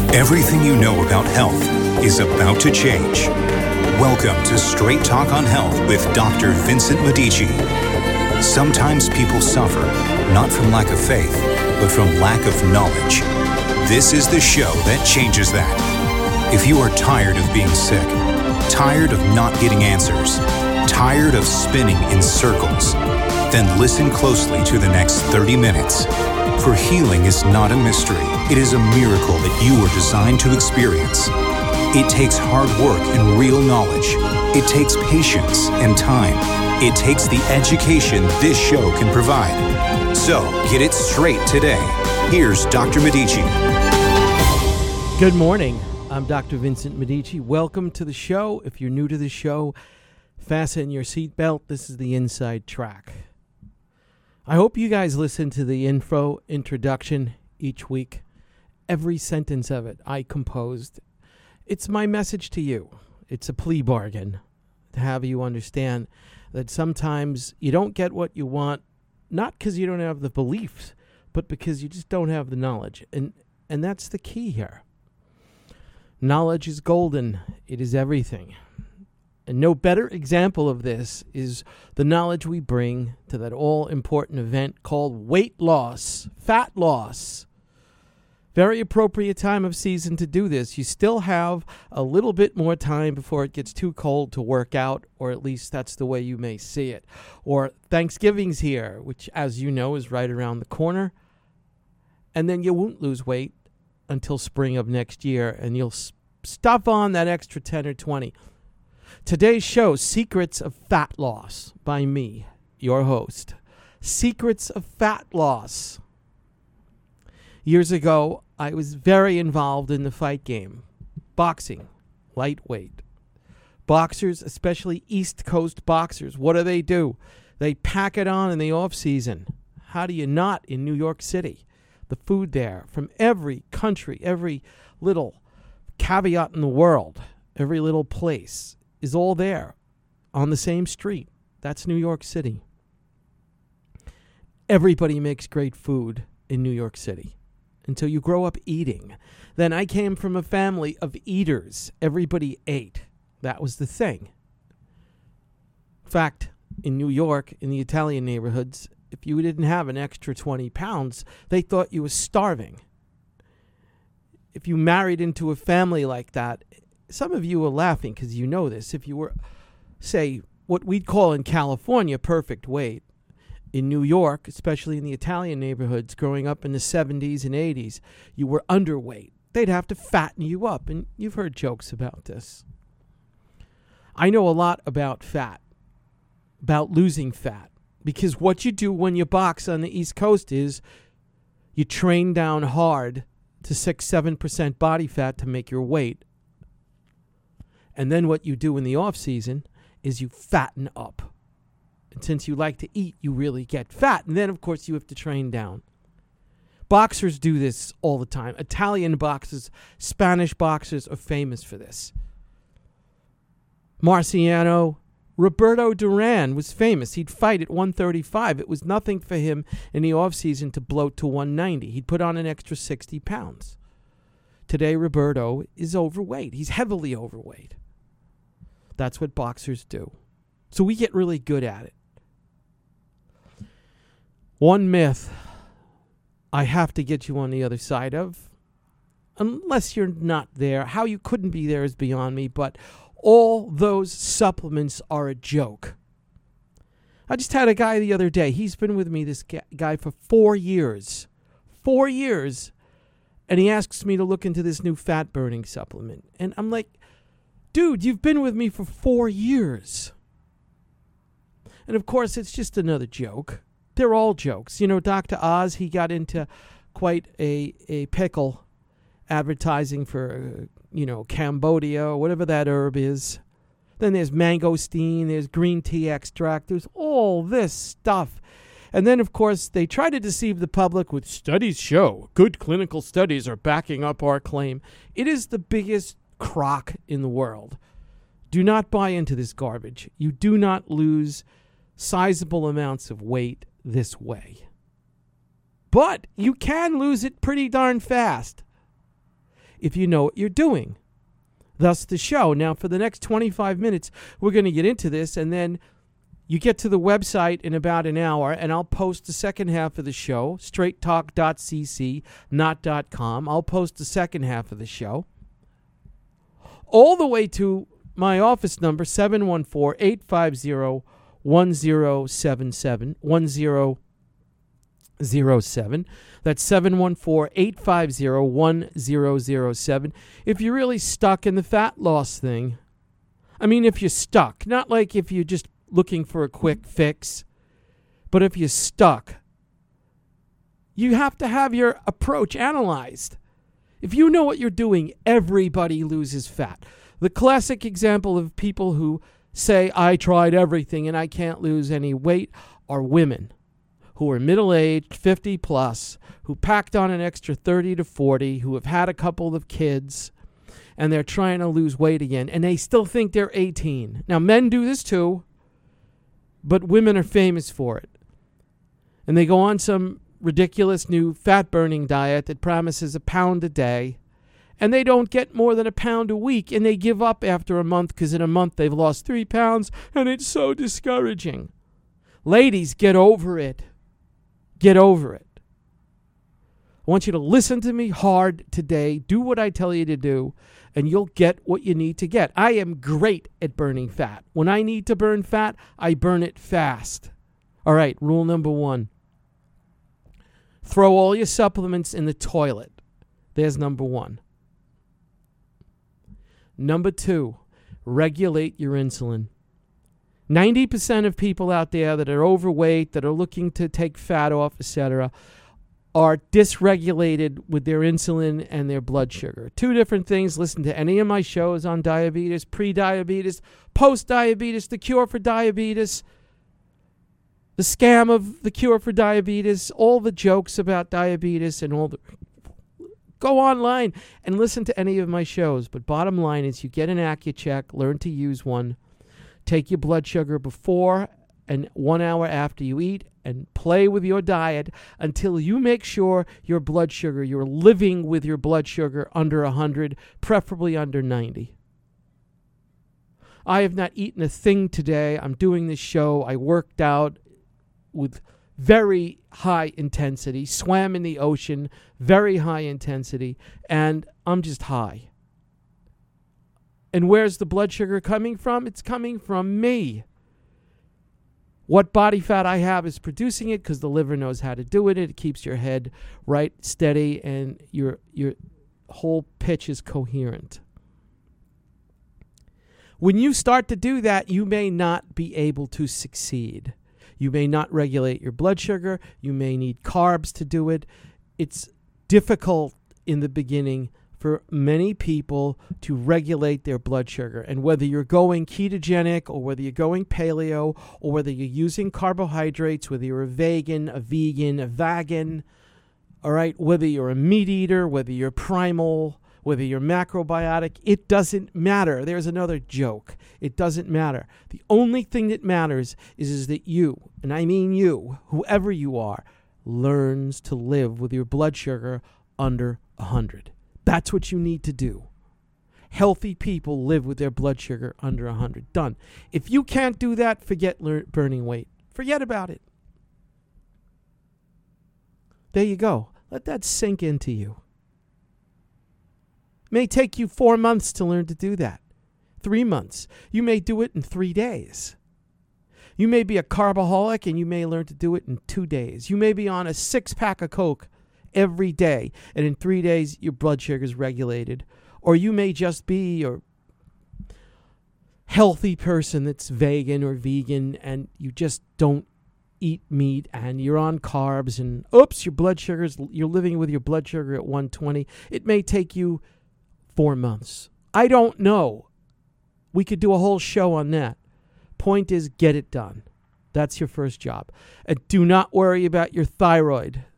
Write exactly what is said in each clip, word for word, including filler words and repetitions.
Everything you know about health is about to change. Welcome to Straight Talk on Health with Doctor Vincent Medici. Sometimes people suffer, not from lack of faith, but from lack of knowledge. This is the show that changes that. If you are tired of being sick, tired of not getting answers, tired of spinning in circles, then listen closely to the next thirty minutes. For healing is not a mystery. It is a miracle that you were designed to experience. It takes hard work and real knowledge. It takes patience and time. It takes the education this show can provide. So get it straight today. Here's Doctor Medici. Good morning. I'm Doctor Vincent Medici. Welcome to the show. If you're new to the show, fasten your seatbelt. This is the inside track. I hope you guys listen to the info introduction each week. Every sentence of it I composed. It's my message to you. It's a plea bargain to have you understand that sometimes you don't get what you want, not because you don't have the beliefs, but because you just don't have the knowledge. And and that's the key here. Knowledge is golden. It is everything. And no better example of this is the knowledge we bring to that all-important event called weight loss, fat loss. Very appropriate time of season to do this. You still have a little bit more time before it gets too cold to work out, or at least that's the way you may see it. Or Thanksgiving's here, which, as you know, is right around the corner. And then you won't lose weight until spring of next year, and you'll stuff on that extra ten or twenty. Today's show, Secrets of Fat Loss, by me, your host. Secrets of Fat Loss. Years ago, I was very involved in the fight game. Boxing, lightweight. Boxers, especially East Coast boxers, what do they do? They pack it on in the off-season. How do you not in New York City? The food there, from every country, every little caveat in the world, every little place, is all there on the same street. That's New York City. Everybody makes great food in New York City until you grow up eating. Then I came from a family of eaters. Everybody ate. That was the thing. In fact, in New York, in the Italian neighborhoods, if you didn't have an extra twenty pounds, they thought you were starving. If you married into a family like that, some of you are laughing because you know this. If you were, say, what we'd call in California perfect weight, in New York, especially in the Italian neighborhoods, growing up in the seventies and eighties, you were underweight. They'd have to fatten you up, and you've heard jokes about this. I know a lot about fat, about losing fat, because what you do when you box on the East Coast is you train down hard to six, seven percent body fat to make your weight. And then what you do in the off-season is you fatten up. And since you like to eat, you really get fat. And then, of course, you have to train down. Boxers do this all the time. Italian boxers, Spanish boxers are famous for this. Marciano, Roberto Duran was famous. He'd fight at one thirty-five. It was nothing for him in the off-season to bloat to one ninety. He'd put on an extra sixty pounds. Today, Roberto is overweight. He's heavily overweight. That's what boxers do. So we get really good at it. One myth I have to get you on the other side of, unless you're not there. How you couldn't be there is beyond me, but all those supplements are a joke. I just had a guy the other day. He's been with me, this guy, for four years. Four years. And he asks me to look into this new fat-burning supplement. And I'm like, dude, you've been with me for four years. And, of course, it's just another joke. They're all jokes. You know, Doctor Oz, he got into quite a, a pickle advertising for, uh, you know, Cambodia or whatever that herb is. Then there's mangosteen, there's green tea extract, there's all this stuff. And then, of course, they try to deceive the public with studies show. Good clinical studies are backing up our claim. It is the biggest crock in the world. Do not buy into this garbage. You do not lose sizable amounts of weight this way. But you can lose it pretty darn fast. if you know what you're doing. Thus the show. Now, for the next twenty-five minutes, we're going to get into this, and then you get to the website in about an hour, and I'll post the second half of the show, straight talk dot c c, not .com. I'll post the second half of the show. All the way to my office number, seven one four, eight five zero, one zero seven seven, one zero zero seven. That's seven one four, eight five zero, one zero zero seven. If you're really stuck in the fat loss thing, I mean, if you're stuck, not like if you're just looking for a quick fix, but if you're stuck, you have to have your approach analyzed. If you know what you're doing, everybody loses fat. The classic example of people who say, I tried everything and I can't lose any weight, are women who are middle-aged, fifty plus, who packed on an extra thirty to forty, who have had a couple of kids, and they're trying to lose weight again, and they still think they're eighteen. Now, men do this too, but women are famous for it. And they go on some ridiculous new fat-burning diet that promises a pound a day, and they don't get more than a pound a week, and they give up after a month because in a month they've lost three pounds, and it's so discouraging. Ladies, get over it. Get over it. I want you to listen to me hard today. Do what I tell you to do, and you'll get what you need to get. I am great at burning fat. When I need to burn fat, I burn it fast. All right, rule number one. Throw all your supplements in the toilet. There's number one. Number two, regulate your insulin. ninety percent of people out there that are overweight, that are looking to take fat off, et cetera, are dysregulated with their insulin and their blood sugar. Two different things. Listen to any of my shows on diabetes, pre-diabetes, post-diabetes, the cure for diabetes, the scam of the cure for diabetes, all the jokes about diabetes and all the... Go online and listen to any of my shows. But bottom line is you get an AccuCheck, learn to use one, take your blood sugar before and one hour after you eat, and play with your diet until you make sure your blood sugar, you're living with your blood sugar under one hundred, preferably under ninety. I have not eaten a thing today. I'm doing this show. I worked out with very high intensity, swam in the ocean, very high intensity, and I'm just high. And where's the blood sugar coming from? It's coming from me. What body fat I have is producing it because the liver knows how to do it. It keeps your head right, steady, and your your whole pitch is coherent. When you start to do that, you may not be able to succeed. You may not regulate your blood sugar. You may need carbs to do it. It's difficult in the beginning for many people to regulate their blood sugar. And whether you're going ketogenic or whether you're going paleo or whether you're using carbohydrates, whether you're a vegan, a vegan, a vegan, all right, whether you're a meat eater, whether you're primal, whether you're macrobiotic, it doesn't matter. There's another joke. It doesn't matter. The only thing that matters is, is that you, and I mean you, whoever you are, learns to live with your blood sugar under one hundred. That's what you need to do. Healthy people live with their blood sugar under one hundred. Done. If you can't do that, forget lear- burning weight. Forget about it. There you go. Let that sink into you. It may take you four months to learn to do that. Three months. You may do it in three days. You may be a carboholic and you may learn to do it in two days. You may be on a six-pack of Coke every day, and in three days your blood sugar is regulated. Or you may just be a healthy person that's vegan or vegan and you just don't eat meat and you're on carbs and oops, your blood sugar's, you're living with your blood sugar at one twenty. It may take you four months. I don't know. We could do a whole show on that. Point is, get it done. That's your first job. And do not worry about your thyroid.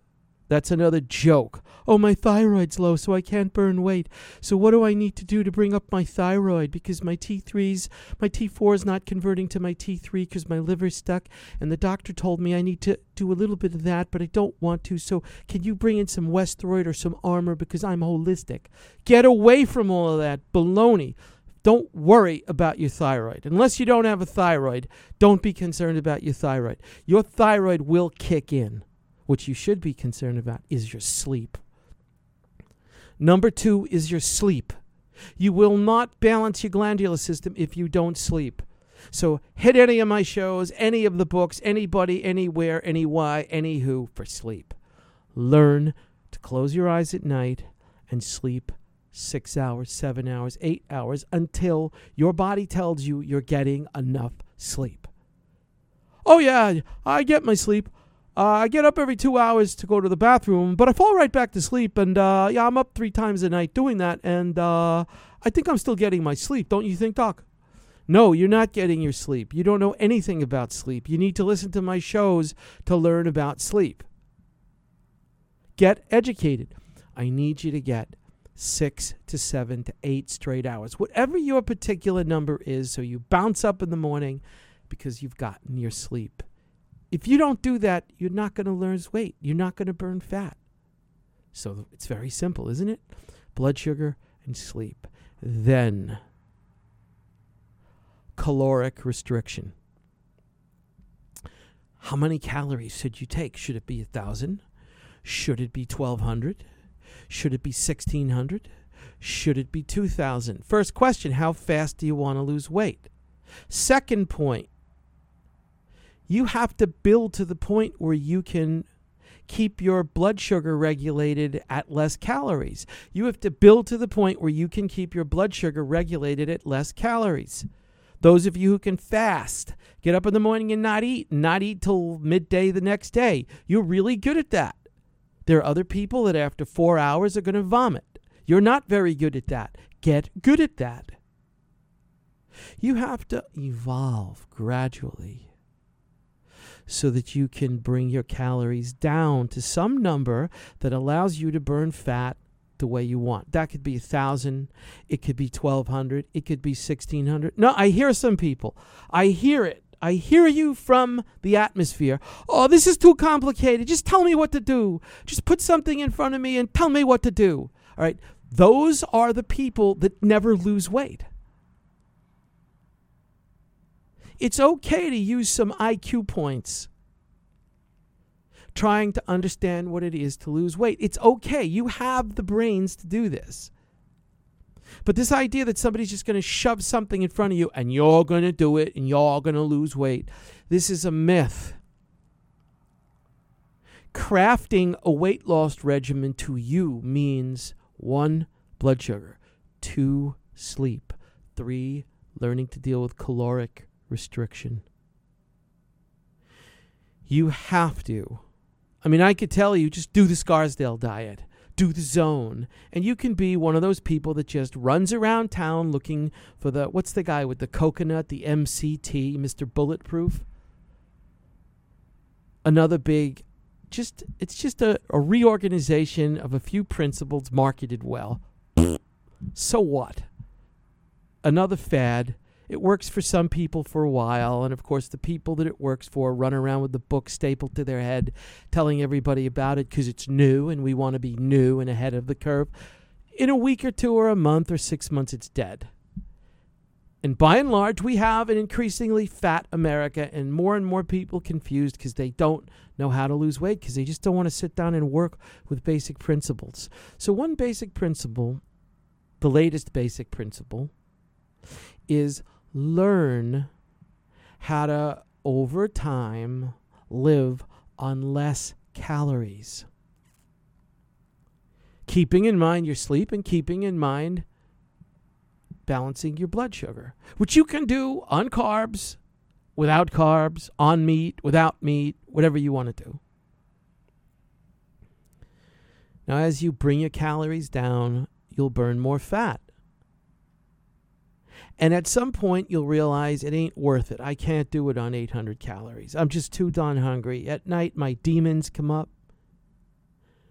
That's another joke. Oh, my thyroid's low, so I can't burn weight. So what do I need to do to bring up my thyroid? Because my T threes, my T four is not converting to my T three because my liver's stuck. And the doctor told me I need to do a little bit of that, but I don't want to. So can you bring in some Westroid or some Armor because I'm holistic? Get away from all of that baloney. Don't worry about your thyroid. Unless you don't have a thyroid, don't be concerned about your thyroid. Your thyroid will kick in. What you should be concerned about is your sleep. Number two is your sleep. You will not balance your glandular system if you don't sleep. So hit any of my shows, any of the books, anybody, anywhere, any why, any who for sleep. Learn to close your eyes at night and sleep six hours, seven hours, eight hours until your body tells you you're getting enough sleep. Oh yeah, I get my sleep. Uh, I get up every two hours to go to the bathroom, but I fall right back to sleep. And uh, yeah, I'm up three times a night doing that. And uh, I think I'm still getting my sleep. Don't you think, Doc? No, you're not getting your sleep. You don't know anything about sleep. You need to listen to my shows to learn about sleep. Get educated. I need you to get six to seven to eight straight hours, whatever your particular number is, so you bounce up in the morning because you've gotten your sleep. If you don't do that, you're not going to lose weight. You're not going to burn fat. So it's very simple, isn't it? Blood sugar and sleep. Then, caloric restriction. How many calories should you take? Should it be one thousand? Should it be twelve hundred? Should it be sixteen hundred? Should it be two thousand? First question, how fast do you want to lose weight? Second point, you have to build to the point where you can keep your blood sugar regulated at less calories. You have to build to the point where you can keep your blood sugar regulated at less calories. Those of you who can fast, get up in the morning and not eat, and not eat till midday the next day, you're really good at that. There are other people that after four hours are going to vomit. You're not very good at that. Get good at that. You have to evolve gradually so that you can bring your calories down to some number that allows you to burn fat the way you want. That could be one thousand. It could be twelve hundred. It could be sixteen hundred. No, I hear some people. I hear it. I hear you from the atmosphere. Oh, this is too complicated. Just tell me what to do. Just put something in front of me and tell me what to do. All right. Those are the people that never lose weight. It's okay to use some I Q points trying to understand what it is to lose weight. It's okay. You have the brains to do this. But this idea that somebody's just going to shove something in front of you and you're going to do it and you're going to lose weight, this is a myth. Crafting a weight loss regimen to you means one, blood sugar, two, sleep, three, learning to deal with caloric restriction. You have to. I mean, I could tell you, just do the Scarsdale diet. Do the zone. And you can be one of those people that just runs around town looking for the, what's the guy with the coconut, the M C T, Mister Bulletproof? Another big, just, it's just a, a reorganization of a few principles marketed well. So what? Another fad. It works for some people for a while, and of course the people that it works for run around with the book stapled to their head, telling everybody about it because it's new and we want to be new and ahead of the curve. In a week or two or a month or six months, it's dead. And by and large, we have an increasingly fat America and more and more people confused because they don't know how to lose weight because they just don't want to sit down and work with basic principles. So one basic principle, the latest basic principle, is learn how to, over time, live on less calories. Keeping in mind your sleep and keeping in mind balancing your blood sugar, which you can do on carbs, without carbs, on meat, without meat, whatever you want to do. Now, as you bring your calories down, you'll burn more fat. And at some point, you'll realize it ain't worth it. I can't do it on eight hundred calories. I'm just too darn hungry. At night, my demons come up.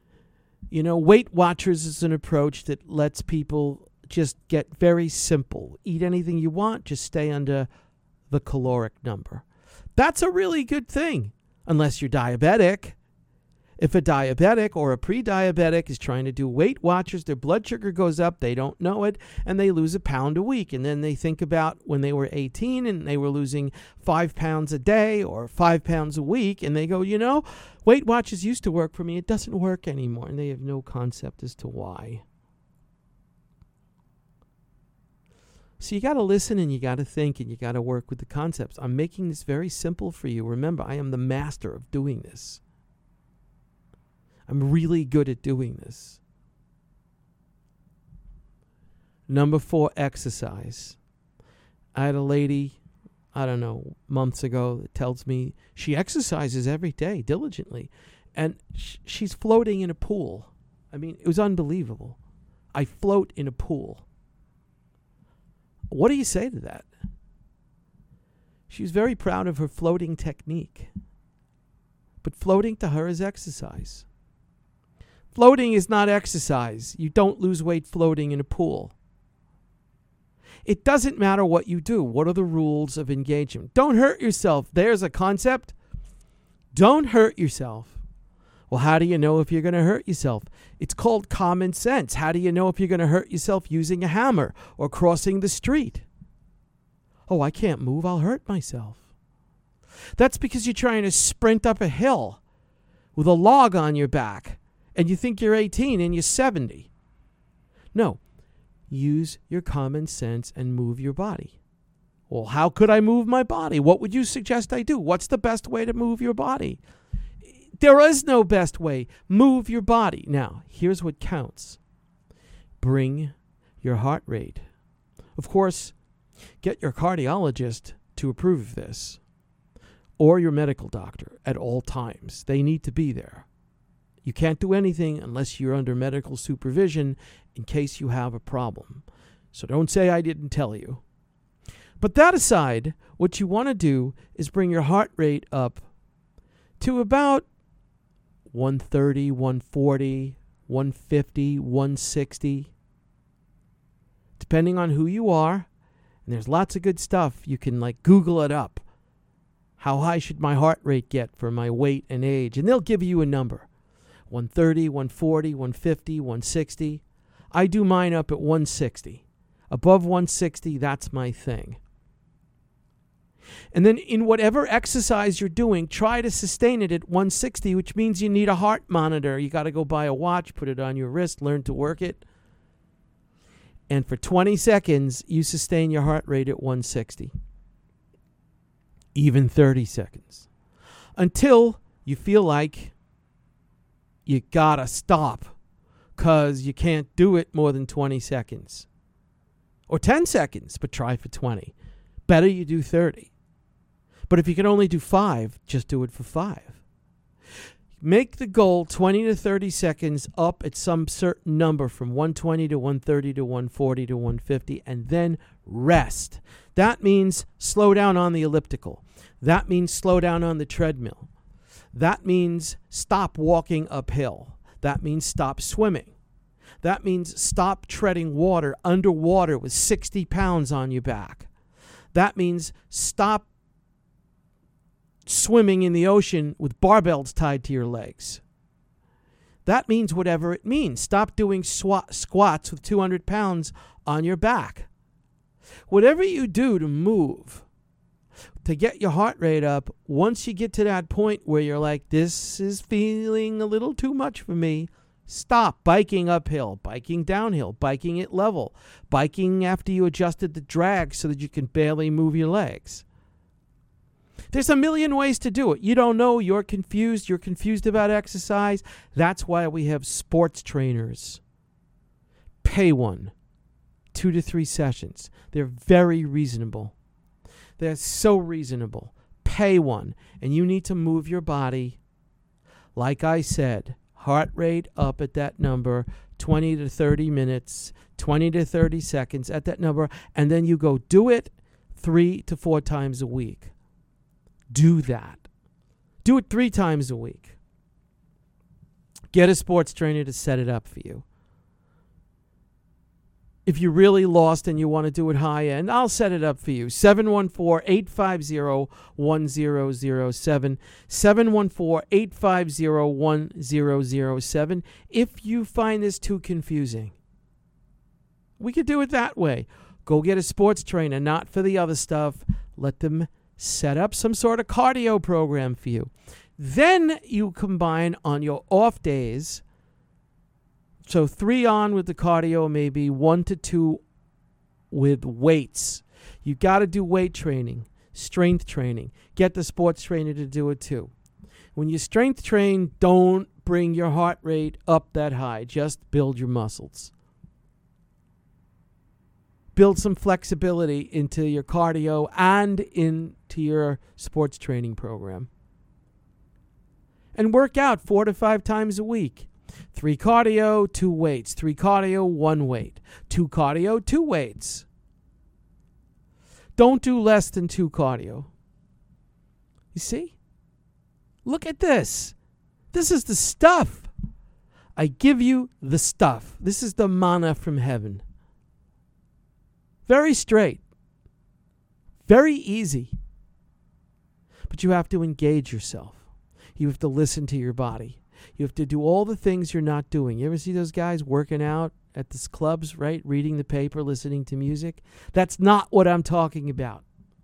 You know, Weight Watchers is an approach that lets people just get very simple. Eat anything you want, just stay under the caloric number. That's a really good thing, unless you're diabetic. If a diabetic or a pre-diabetic is trying to do Weight Watchers, their blood sugar goes up, they don't know it, and they lose a pound a week. And then they think about when they were eighteen and they were losing five pounds a day or five pounds a week, and they go, you know, Weight Watchers used to work for me. It doesn't work anymore. And they have no concept as to why. So you got to listen and you got to think and you got to work with the concepts. I'm making this very simple for you. Remember, I am the master of doing this. I'm really good at doing this. Number four, exercise. I had a lady, I don't know, months ago that tells me she exercises every day diligently. And sh- she's floating in a pool. I mean, it was unbelievable. I float in a pool. What do you say to that? She was very proud of her floating technique. But floating to her is exercise. Floating is not exercise. You don't lose weight floating in a pool. It doesn't matter what you do. What are the rules of engagement? Don't hurt yourself. There's a concept. Don't hurt yourself. Well, how do you know if you're going to hurt yourself? It's called common sense. How do you know if you're going to hurt yourself using a hammer or crossing the street? Oh, I can't move. I'll hurt myself. That's because you're trying to sprint up a hill with a log on your back. And you think you're eighteen and you're seventy. No. Use your common sense and move your body. Well, how could I move my body? What would you suggest I do? What's the best way to move your body? There is no best way. Move your body. Now, here's what counts. Bring your heart rate. Of course, get your cardiologist to approve of this, or your medical doctor at all times. They need to be there. You can't do anything unless you're under medical supervision in case you have a problem. So don't say I didn't tell you. But that aside, what you want to do is bring your heart rate up to about one thirty, one forty, one fifty, one sixty. Depending on who you are. And there's lots of good stuff. You can like Google it up. How high should my heart rate get for my weight and age? And they'll give you a number. one thirty, one forty, one fifty, one sixty. I do mine up at one sixty. Above one sixty, that's my thing. And then in whatever exercise you're doing, try to sustain it at one sixty, which means you need a heart monitor. You got to go buy a watch, put it on your wrist, learn to work it. And for twenty seconds, you sustain your heart rate at one sixty. Even thirty seconds. Until you feel like you gotta stop because you can't do it more than twenty seconds. Or ten seconds, but try for twenty. Better you do thirty. But if you can only do five, just do it for five. Make the goal twenty to thirty seconds up at some certain number from one twenty to one thirty to one forty to one fifty, and then rest. That means slow down on the elliptical. That means slow down on the treadmill. That means stop walking uphill. That means stop swimming. That means stop treading water underwater with sixty pounds on your back. That means stop swimming in the ocean with barbells tied to your legs. That means whatever it means. Stop doing swa- squats with two hundred pounds on your back. Whatever you do to move, to get your heart rate up, once you get to that point where you're like, this is feeling a little too much for me, stop biking uphill, biking downhill, biking at level, biking after you adjusted the drag so that you can barely move your legs. There's a million ways to do it. You don't know. You're confused. You're confused about exercise. That's why we have sports trainers. Pay one. Two to three sessions. They're very reasonable. They're so reasonable. Pay one. And you need to move your body. Like I said, heart rate up at that number, twenty to thirty minutes, twenty to thirty seconds at that number. And then you go do it three to four times a week. Do that. Do it three times a week. Get a sports trainer to set it up for you. If you're really lost and you want to do it high end, I'll set it up for you. seven one four, eight five zero, one zero zero seven. seven one four, eight five zero, one zero zero seven. If you find this too confusing, we could do it that way. Go get a sports trainer, not for the other stuff. Let them set up some sort of cardio program for you. Then you combine on your off days. So three on with the cardio, maybe one to two with weights. You've got to do weight training, strength training. Get the sports trainer to do it too. When you strength train, don't bring your heart rate up that high. Just build your muscles. Build some flexibility into your cardio and into your sports training program. And work out four to five times a week. Three cardio, two weights. Three cardio, one weight. Two cardio, two weights. Don't do less than two cardio. You see? Look at this. This is the stuff. I give you the stuff. This is the manna from heaven. Very straight. Very easy. But you have to engage yourself. You have to listen to your body. You have to do all the things you're not doing. You ever see those guys working out at the clubs, right? Reading the paper, listening to music? That's not what I'm talking about.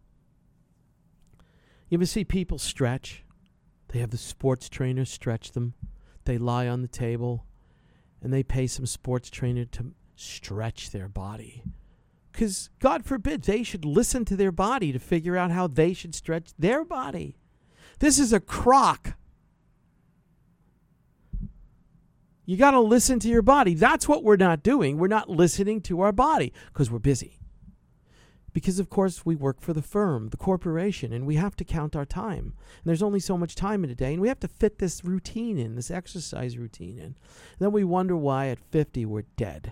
You ever see people stretch? They have the sports trainer stretch them. They lie on the table, and they pay some sports trainer to stretch their body. Because, God forbid, they should listen to their body to figure out how they should stretch their body. This is a crock. You got to listen to your body. That's what we're not doing. We're not listening to our body because we're busy. Because, of course, we work for the firm, the corporation, and we have to count our time. And there's only so much time in a day, and we have to fit this routine in, this exercise routine in. And then we wonder why at fifty we're dead.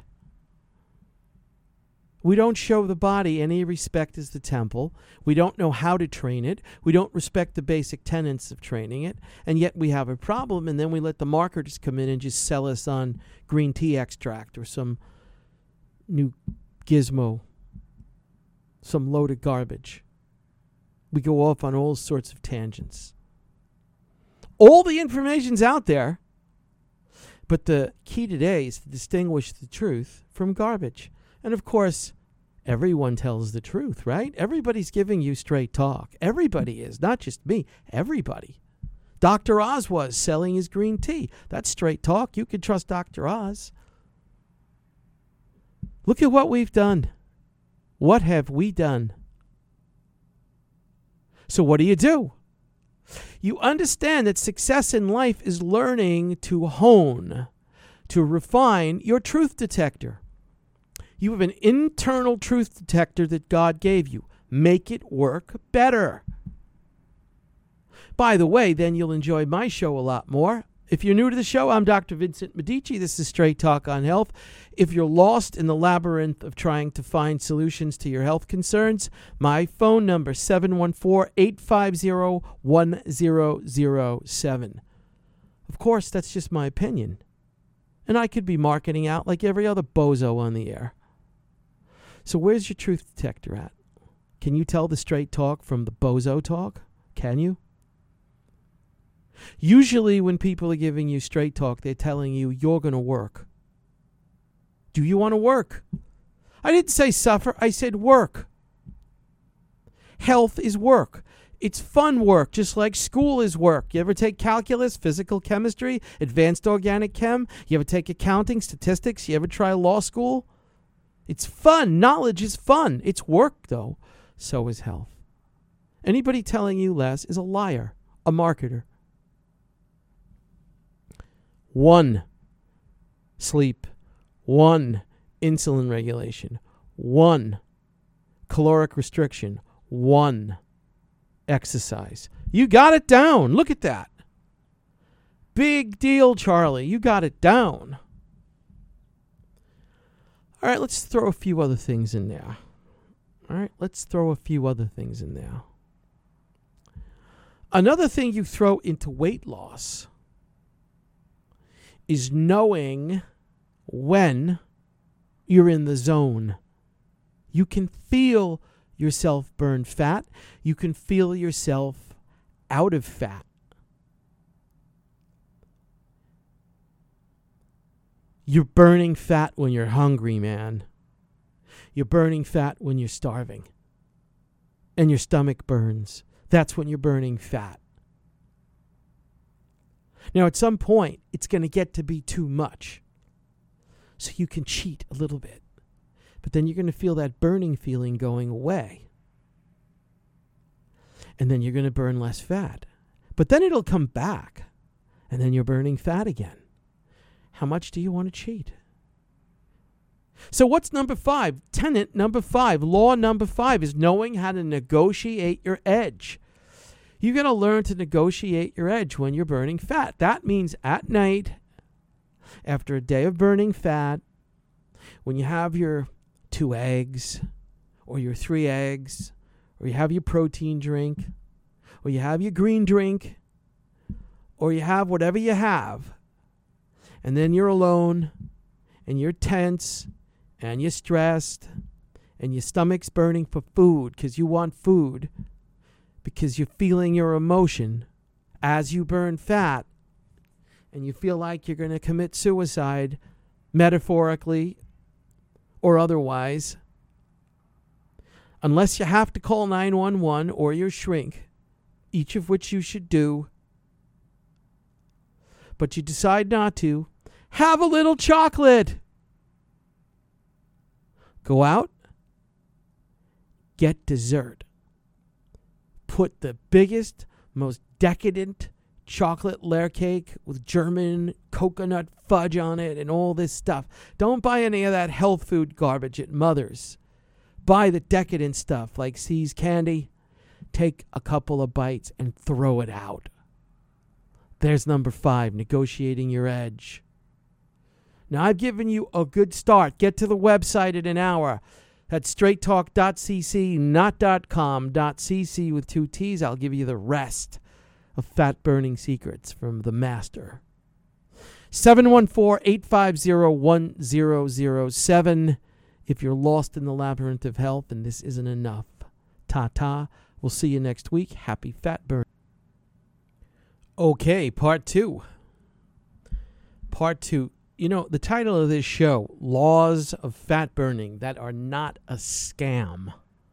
We don't show the body any respect as the temple. We don't know how to train it. We don't respect the basic tenets of training it. And yet we have a problem, and then we let the marketers come in and just sell us on green tea extract or some new gizmo, some load of garbage. We go off on all sorts of tangents. All the information's out there, but the key today is to distinguish the truth from garbage. And of course, everyone tells the truth, right? Everybody's giving you straight talk. Everybody is, not just me. Everybody. Doctor Oz was selling his green tea. That's straight talk. You can trust Doctor Oz. Look at what we've done. What have we done? So what do you do? You understand that success in life is learning to hone, to refine your truth detector. You have an internal truth detector that God gave you. Make it work better. By the way, then you'll enjoy my show a lot more. If you're new to the show, I'm Doctor Vincent Medici. This is Straight Talk on Health. If you're lost in the labyrinth of trying to find solutions to your health concerns, my phone number, seven one four, eight five zero, one zero zero seven. Of course, that's just my opinion. And I could be marketing out like every other bozo on the air. So where's your truth detector at? Can you tell the straight talk from the bozo talk? Can you? Usually when people are giving you straight talk, they're telling you you're going to work. Do you want to work? I didn't say suffer. I said work. Health is work. It's fun work, just like school is work. You ever take calculus, physical chemistry, advanced organic chem? You ever take accounting, statistics? You ever try law school? It's fun. Knowledge is fun. It's work, though. So is health. Anybody telling you less is a liar, a marketer. One, sleep. One, insulin regulation. One, caloric restriction. One, exercise. You got it down. Look at that. Big deal, Charlie. You got it down. All right, let's throw a few other things in there. All right, let's throw a few other things in there. Another thing you throw into weight loss is knowing when you're in the zone. You can feel yourself burn fat. You can feel yourself out of fat. You're burning fat when you're hungry, man. You're burning fat when you're starving. And your stomach burns. That's when you're burning fat. Now, at some point, it's going to get to be too much. So you can cheat a little bit. But then you're going to feel that burning feeling going away. And then you're going to burn less fat. But then it'll come back. And then you're burning fat again. How much do you want to cheat? So what's number five? Tenet number five, law number five is knowing how to negotiate your edge. You're going to learn to negotiate your edge when you're burning fat. That means at night, after a day of burning fat, when you have your two eggs, or your three eggs, or you have your protein drink, or you have your green drink, or you have whatever you have, and then you're alone, and you're tense, and you're stressed, and your stomach's burning for food because you want food, because you're feeling your emotion as you burn fat, and you feel like you're going to commit suicide, metaphorically or otherwise, unless you have to call nine one one or your shrink, each of which you should do, but you decide not to, have a little chocolate. Go out, get dessert. Put the biggest, most decadent chocolate layer cake with German coconut fudge on it and all this stuff. Don't buy any of that health food garbage at Mother's. Buy the decadent stuff like See's Candy. Take a couple of bites and throw it out. There's number five, negotiating your edge. Now, I've given you a good start. Get to the website in an hour. That's straight talk dot c c, not .com, .cc with two T's. I'll give you the rest of fat-burning secrets from the master. seven one four, eight five zero, one zero zero seven if you're lost in the labyrinth of health and this isn't enough. Ta-ta. We'll see you next week. Happy fat burn. Okay, part two. Part two. You know, the title of this show, Laws of Fat Burning That Are Not a Scam.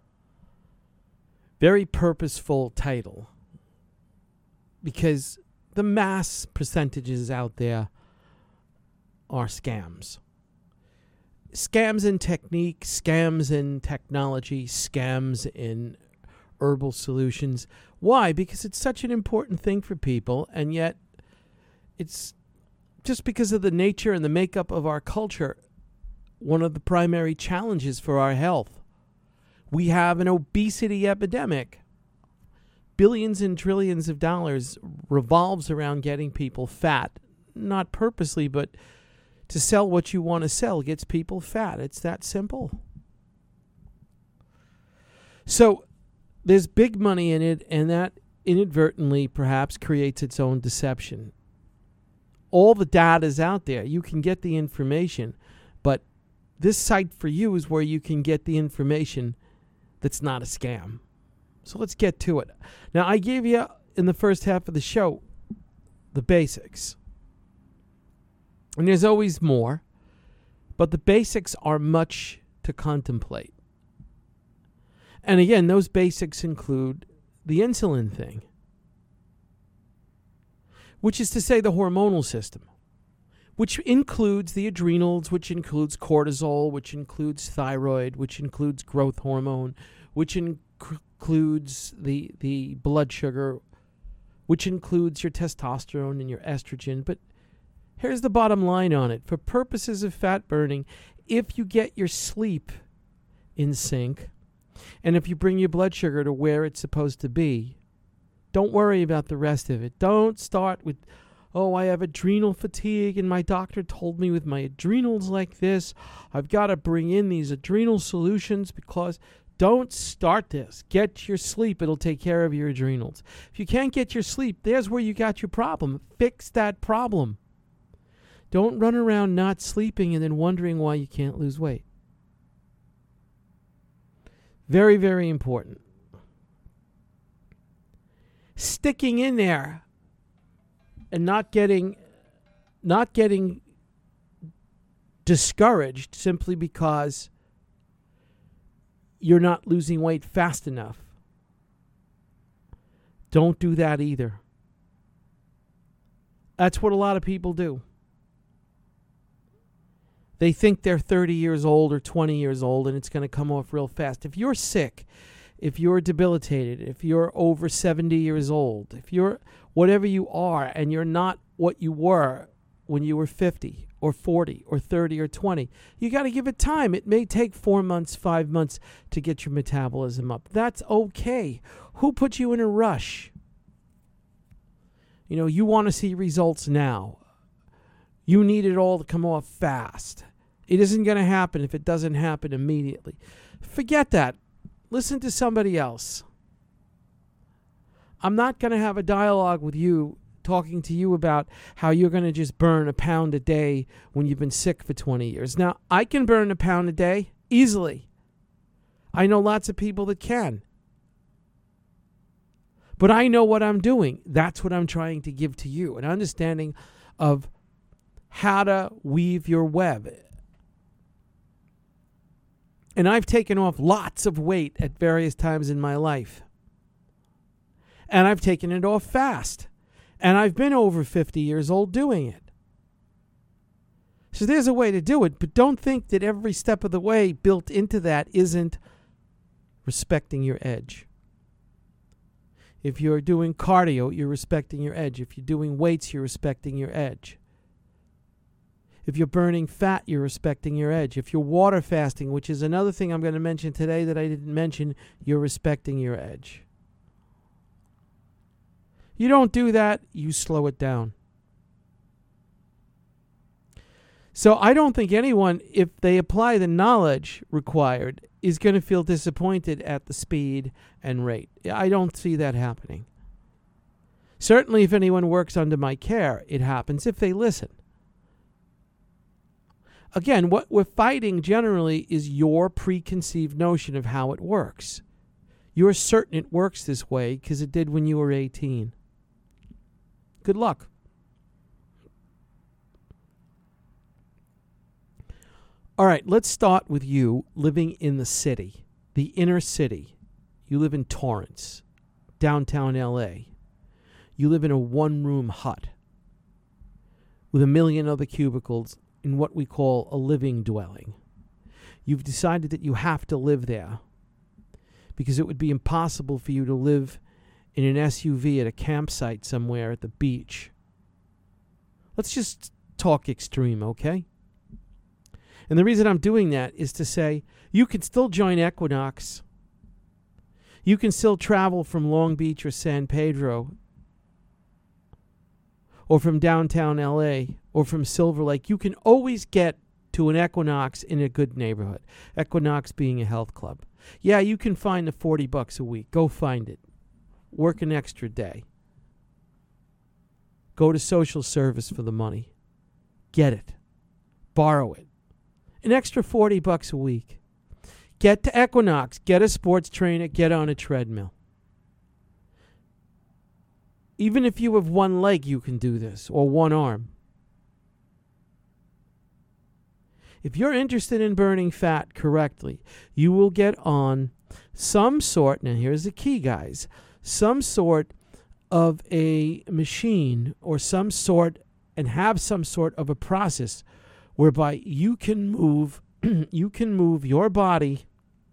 Very purposeful title. Because the mass percentages out there are scams. Scams in technique, scams in technology, scams in herbal solutions. Why? Because it's such an important thing for people, and yet it's just because of the nature and the makeup of our culture, one of the primary challenges for our health. We have an obesity epidemic. Billions and trillions of dollars revolves around getting people fat. Not purposely, but to sell what you want to sell gets people fat. It's that simple. So there's big money in it, and that inadvertently perhaps creates its own deception. All the data is out there. You can get the information, but this site for you is where you can get the information that's not a scam. So let's get to it. Now, I gave you in the first half of the show the basics. And there's always more, but the basics are much to contemplate. And again, those basics include the insulin thing, which is to say the hormonal system, which includes the adrenals, which includes cortisol, which includes thyroid, which includes growth hormone, which in- includes the, the blood sugar, which includes your testosterone and your estrogen. But here's the bottom line on it. For purposes of fat burning, if you get your sleep in sync, and if you bring your blood sugar to where it's supposed to be, don't worry about the rest of it. Don't start with, oh, I have adrenal fatigue and my doctor told me with my adrenals like this, I've got to bring in these adrenal solutions because don't start this. Get your sleep. It'll take care of your adrenals. If you can't get your sleep, there's where you got your problem. Fix that problem. Don't run around not sleeping and then wondering why you can't lose weight. Very, very important. Sticking in there and not getting not getting discouraged simply because you're not losing weight fast enough. Don't do that either. That's what a lot of people do. They think they're thirty years old or twenty years old and it's going to come off real fast. If you're sick, if you're debilitated, if you're over seventy years old, if you're whatever you are and you're not what you were when you were fifty or forty or thirty or twenty, you got to give it time. It may take four months, five months to get your metabolism up. That's okay. Who put you in a rush? You know, you want to see results now. You need it all to come off fast. It isn't going to happen if it doesn't happen immediately. Forget that. Listen to somebody else. I'm not going to have a dialogue with you talking to you about how you're going to just burn a pound a day when you've been sick for twenty years. Now, I can burn a pound a day easily. I know lots of people that can. But I know what I'm doing. That's what I'm trying to give to you, an understanding of how to weave your web. And I've taken off lots of weight at various times in my life. And I've taken it off fast. And I've been over fifty years old doing it. So there's a way to do it, but don't think that every step of the way built into that isn't respecting your edge. If you're doing cardio, you're respecting your edge. If you're doing weights, you're respecting your edge. If you're burning fat, you're respecting your edge. If you're water fasting, which is another thing I'm going to mention today that I didn't mention, you're respecting your edge. You don't do that, you slow it down. So I don't think anyone, if they apply the knowledge required, is going to feel disappointed at the speed and rate. I don't see that happening. Certainly if anyone works under my care, it happens if they listen. Again, what we're fighting generally is your preconceived notion of how it works. You're certain it works this way because it did when you were eighteen. Good luck. All right, let's start with you living in the city, the inner city. You live in Torrance, downtown L A. You live in a one-room hut with a million other cubicles in what we call a living dwelling. You've decided that you have to live there because it would be impossible for you to live in an S U V at a campsite somewhere at the beach. Let's just talk extreme, okay? And the reason I'm doing that is to say you can still join Equinox. You can still travel from Long Beach or San Pedro or from downtown L A or from Silver Lake. You can always get to an Equinox in a good neighborhood. Equinox being a health club. Yeah, you can find the forty bucks a week. Go find it. Work an extra day. Go to social service for the money. Get it. Borrow it. An extra forty bucks a week. Get to Equinox. Get a sports trainer. Get on a treadmill. Even if you have one leg, you can do this, or one arm. If you're interested in burning fat correctly, you will get on some sort, now here's the key, guys, some sort of a machine or some sort, and have some sort of a process whereby you can move, you can move your body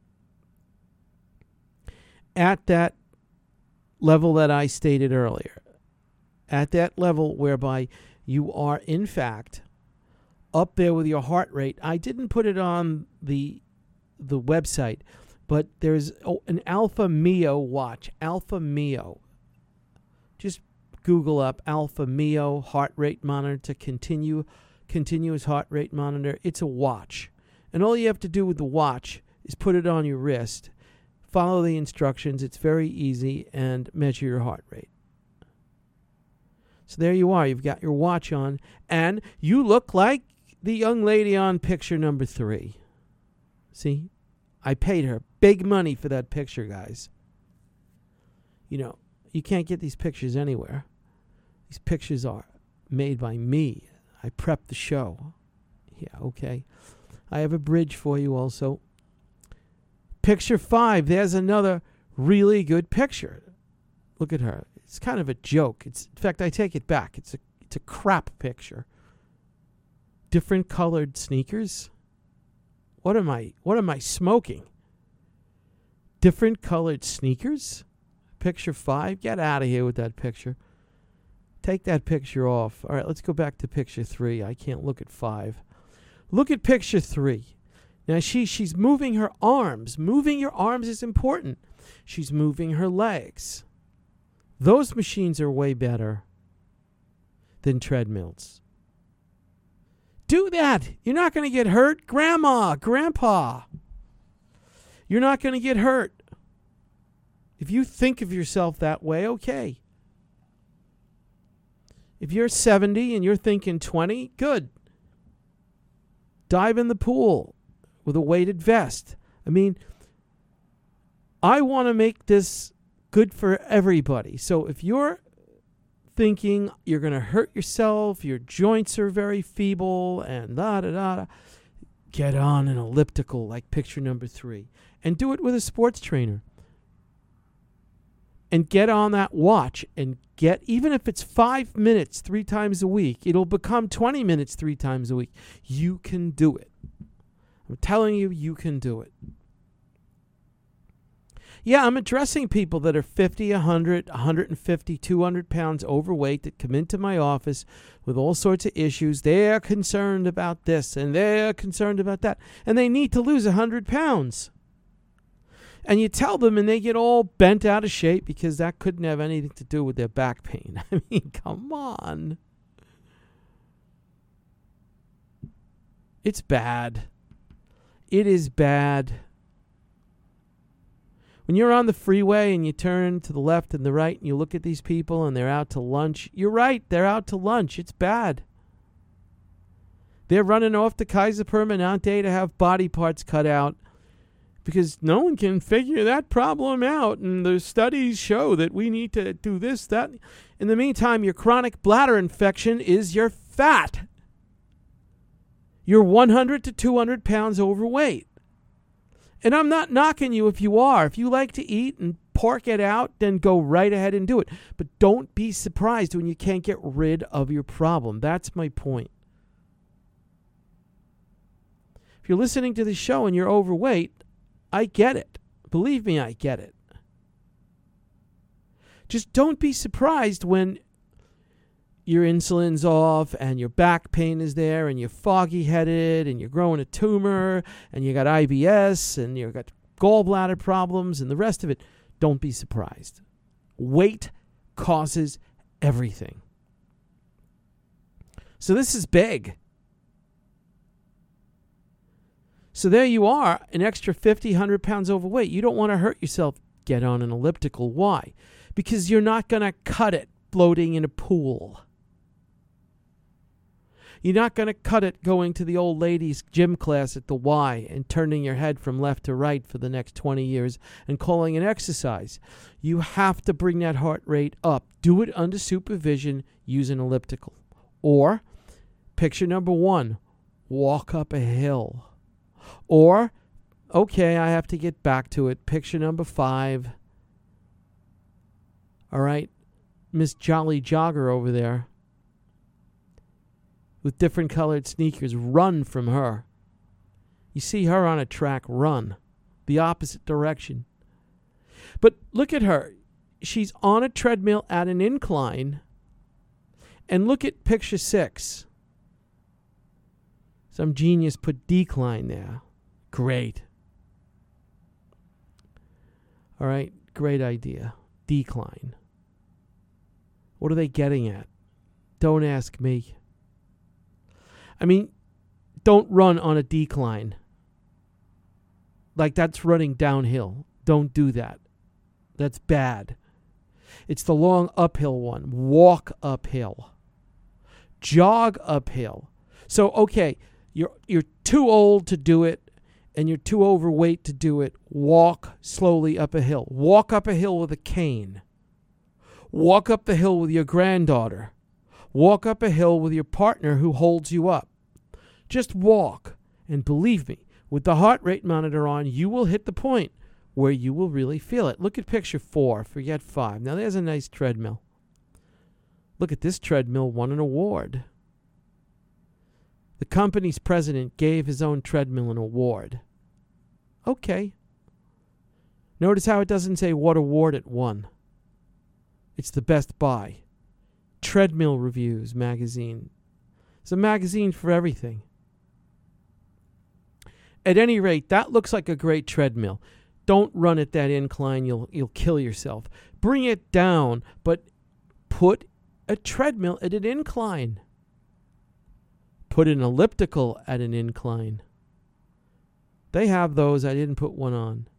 at that level that I stated earlier. At that level whereby you are, in fact, up there with your heart rate. I didn't put it on the the website, but there's oh, an Alpha Mio watch. Alpha Mio. Just Google up Alpha Mio heart rate monitor to continue continuous heart rate monitor. It's a watch. And all you have to do with the watch is put it on your wrist, follow the instructions. It's very easy, and measure your heart rate. So there you are. You've got your watch on, and you look like the young lady on picture number three. See? I paid her big money for that picture, guys. You know, you can't get these pictures anywhere. These pictures are made by me. I prepped the show. Yeah, okay. I have a bridge for you also. Picture five, there's another really good picture. Look at her. It's kind of a joke. It's, in fact, I take it back. It's a it's a crap picture. Different colored sneakers. What am I what am I smoking? Different colored sneakers? Picture five? Get out of here with that picture. Take that picture off. All right, let's go back to picture three. I can't look at five. Look at picture three. Now, she she's moving her arms. Moving your arms is important. She's moving her legs. Those machines are way better than treadmills. Do that. You're not going to get hurt. Grandma, grandpa. You're not going to get hurt. If you think of yourself that way, okay. If you're seventy and you're thinking twenty, good. Dive in the pool with a weighted vest. I mean, I want to make this good for everybody. So if you're thinking you're going to hurt yourself, your joints are very feeble, and da da da da, get on an elliptical like picture number three. And do it with a sports trainer. And get on that watch and get, even if it's five minutes three times a week, it'll become twenty minutes three times a week. You can do it. I'm telling you, you can do it. Yeah, I'm addressing people that are fifty, one hundred, one hundred fifty, two hundred pounds overweight that come into my office with all sorts of issues. They're concerned about this and they're concerned about that. And they need to lose one hundred pounds. And you tell them and they get all bent out of shape because that couldn't have anything to do with their back pain. I mean, come on. It's bad. It is bad. When you're on the freeway and you turn to the left and the right and you look at these people and they're out to lunch, you're right, they're out to lunch. It's bad. They're running off to Kaiser Permanente to have body parts cut out because no one can figure that problem out. And the studies show that we need to do this, that. In the meantime, your chronic bladder infection is your fat. You're one hundred to two hundred pounds overweight. And I'm not knocking you if you are. If you like to eat and pork it out, then go right ahead and do it. But don't be surprised when you can't get rid of your problem. That's my point. If you're listening to the show and you're overweight, I get it. Believe me, I get it. Just don't be surprised when your insulin's off and your back pain is there and you're foggy-headed and you're growing a tumor and you got I B S and you've got gallbladder problems and the rest of it. Don't be surprised. Weight causes everything. So this is big. So there you are, an extra fifty, one hundred pounds overweight. You don't want to hurt yourself. Get on an elliptical. Why? Because you're not going to cut it floating in a pool. You're not going to cut it going to the old ladies' gym class at the Y and turning your head from left to right for the next twenty years and calling it exercise. You have to bring that heart rate up. Do it under supervision. Use an elliptical. Or, picture number one, walk up a hill. Or, okay, I have to get back to it. Picture number five. All right, Miss Jolly Jogger over there with different colored sneakers. Run from her. You see her on a track, run. The opposite direction. But look at her. She's on a treadmill at an incline. And look at picture six. Some genius put decline there. Great. All right, great idea. Decline. What are they getting at? Don't ask me. I mean, don't run on a decline. Like that's running downhill. Don't do that. That's bad. It's the long uphill one. Walk uphill. Jog uphill. So, okay, you're you're too old to do it and you're too overweight to do it. Walk slowly up a hill. Walk up a hill with a cane. Walk up the hill with your granddaughter. Walk up a hill with your partner who holds you up. Just walk. And believe me, with the heart rate monitor on, you will hit the point where you will really feel it. Look at picture four. Forget five. Now, there's a nice treadmill. Look at this treadmill, won an award. The company's president gave his own treadmill an award. Okay. Notice how it doesn't say what award it won. It's the Best Buy. Treadmill Reviews magazine. It's a magazine for everything. At any rate, that looks like a great treadmill. Don't run at that incline. You'll you'll kill yourself. Bring it down, but put a treadmill at an incline. Put an elliptical at an incline. They have those. I didn't put one on.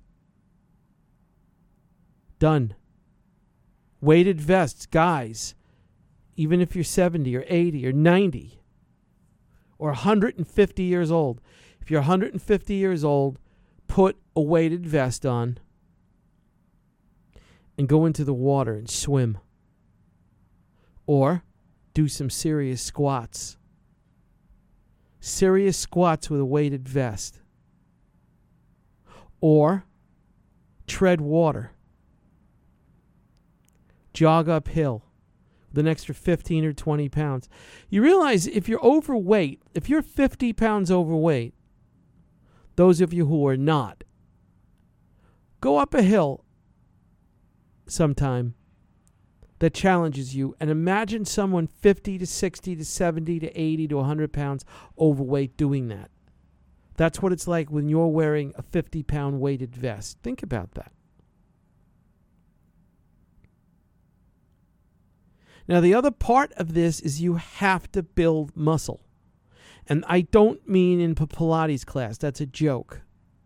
Done. Weighted vests, guys. Even if you're seventy or eighty or ninety or one hundred fifty years old. If you're one hundred fifty years old, put a weighted vest on and go into the water and swim. Or do some serious squats. Serious squats with a weighted vest. Or tread water. Jog uphill with an extra fifteen or twenty pounds. You realize if you're overweight, if you're fifty pounds overweight, those of you who are not, go up a hill sometime that challenges you and imagine someone fifty to sixty to seventy to eighty to one hundred pounds overweight doing that. That's what it's like when you're wearing a fifty pound weighted vest. Think about that. Now, the other part of this is you have to build muscle. And I don't mean in Pilates class. That's a joke.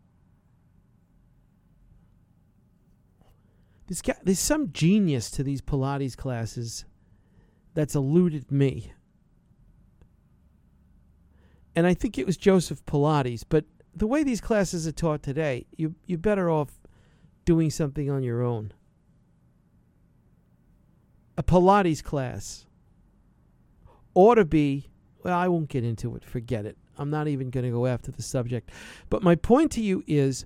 This guy, there's some genius to these Pilates classes that's eluded me. And I think it was Joseph Pilates. But the way these classes are taught today, you, you're better off doing something on your own. A Pilates class ought to be, well, I won't get into it. Forget it. I'm not even going to go after the subject. But my point to you is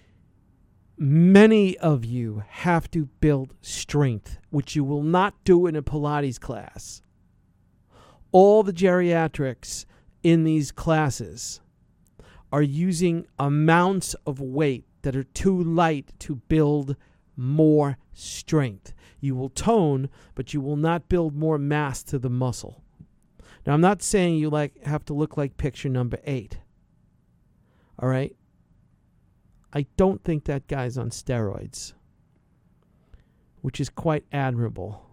many of you have to build strength, which you will not do in a Pilates class. All the geriatrics in these classes are using amounts of weight that are too light to build more strength. You will tone, but you will not build more mass to the muscle. Now, I'm not saying you like have to look like picture number eight. All right? I don't think that guy's on steroids, which is quite admirable.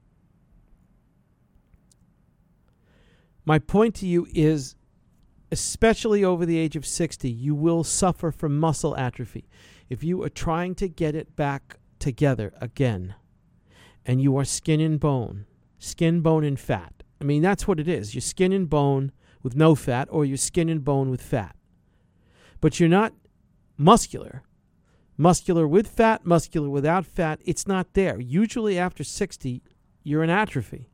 My point to you is, especially over the age of sixty, you will suffer from muscle atrophy. If you are trying to get it back together again, and you are skin and bone, skin, bone, and fat. I mean, that's what it is. You're skin and bone with no fat, or you're skin and bone with fat. But you're not muscular. Muscular with fat, muscular without fat, it's not there. Usually after sixty, you're in atrophy.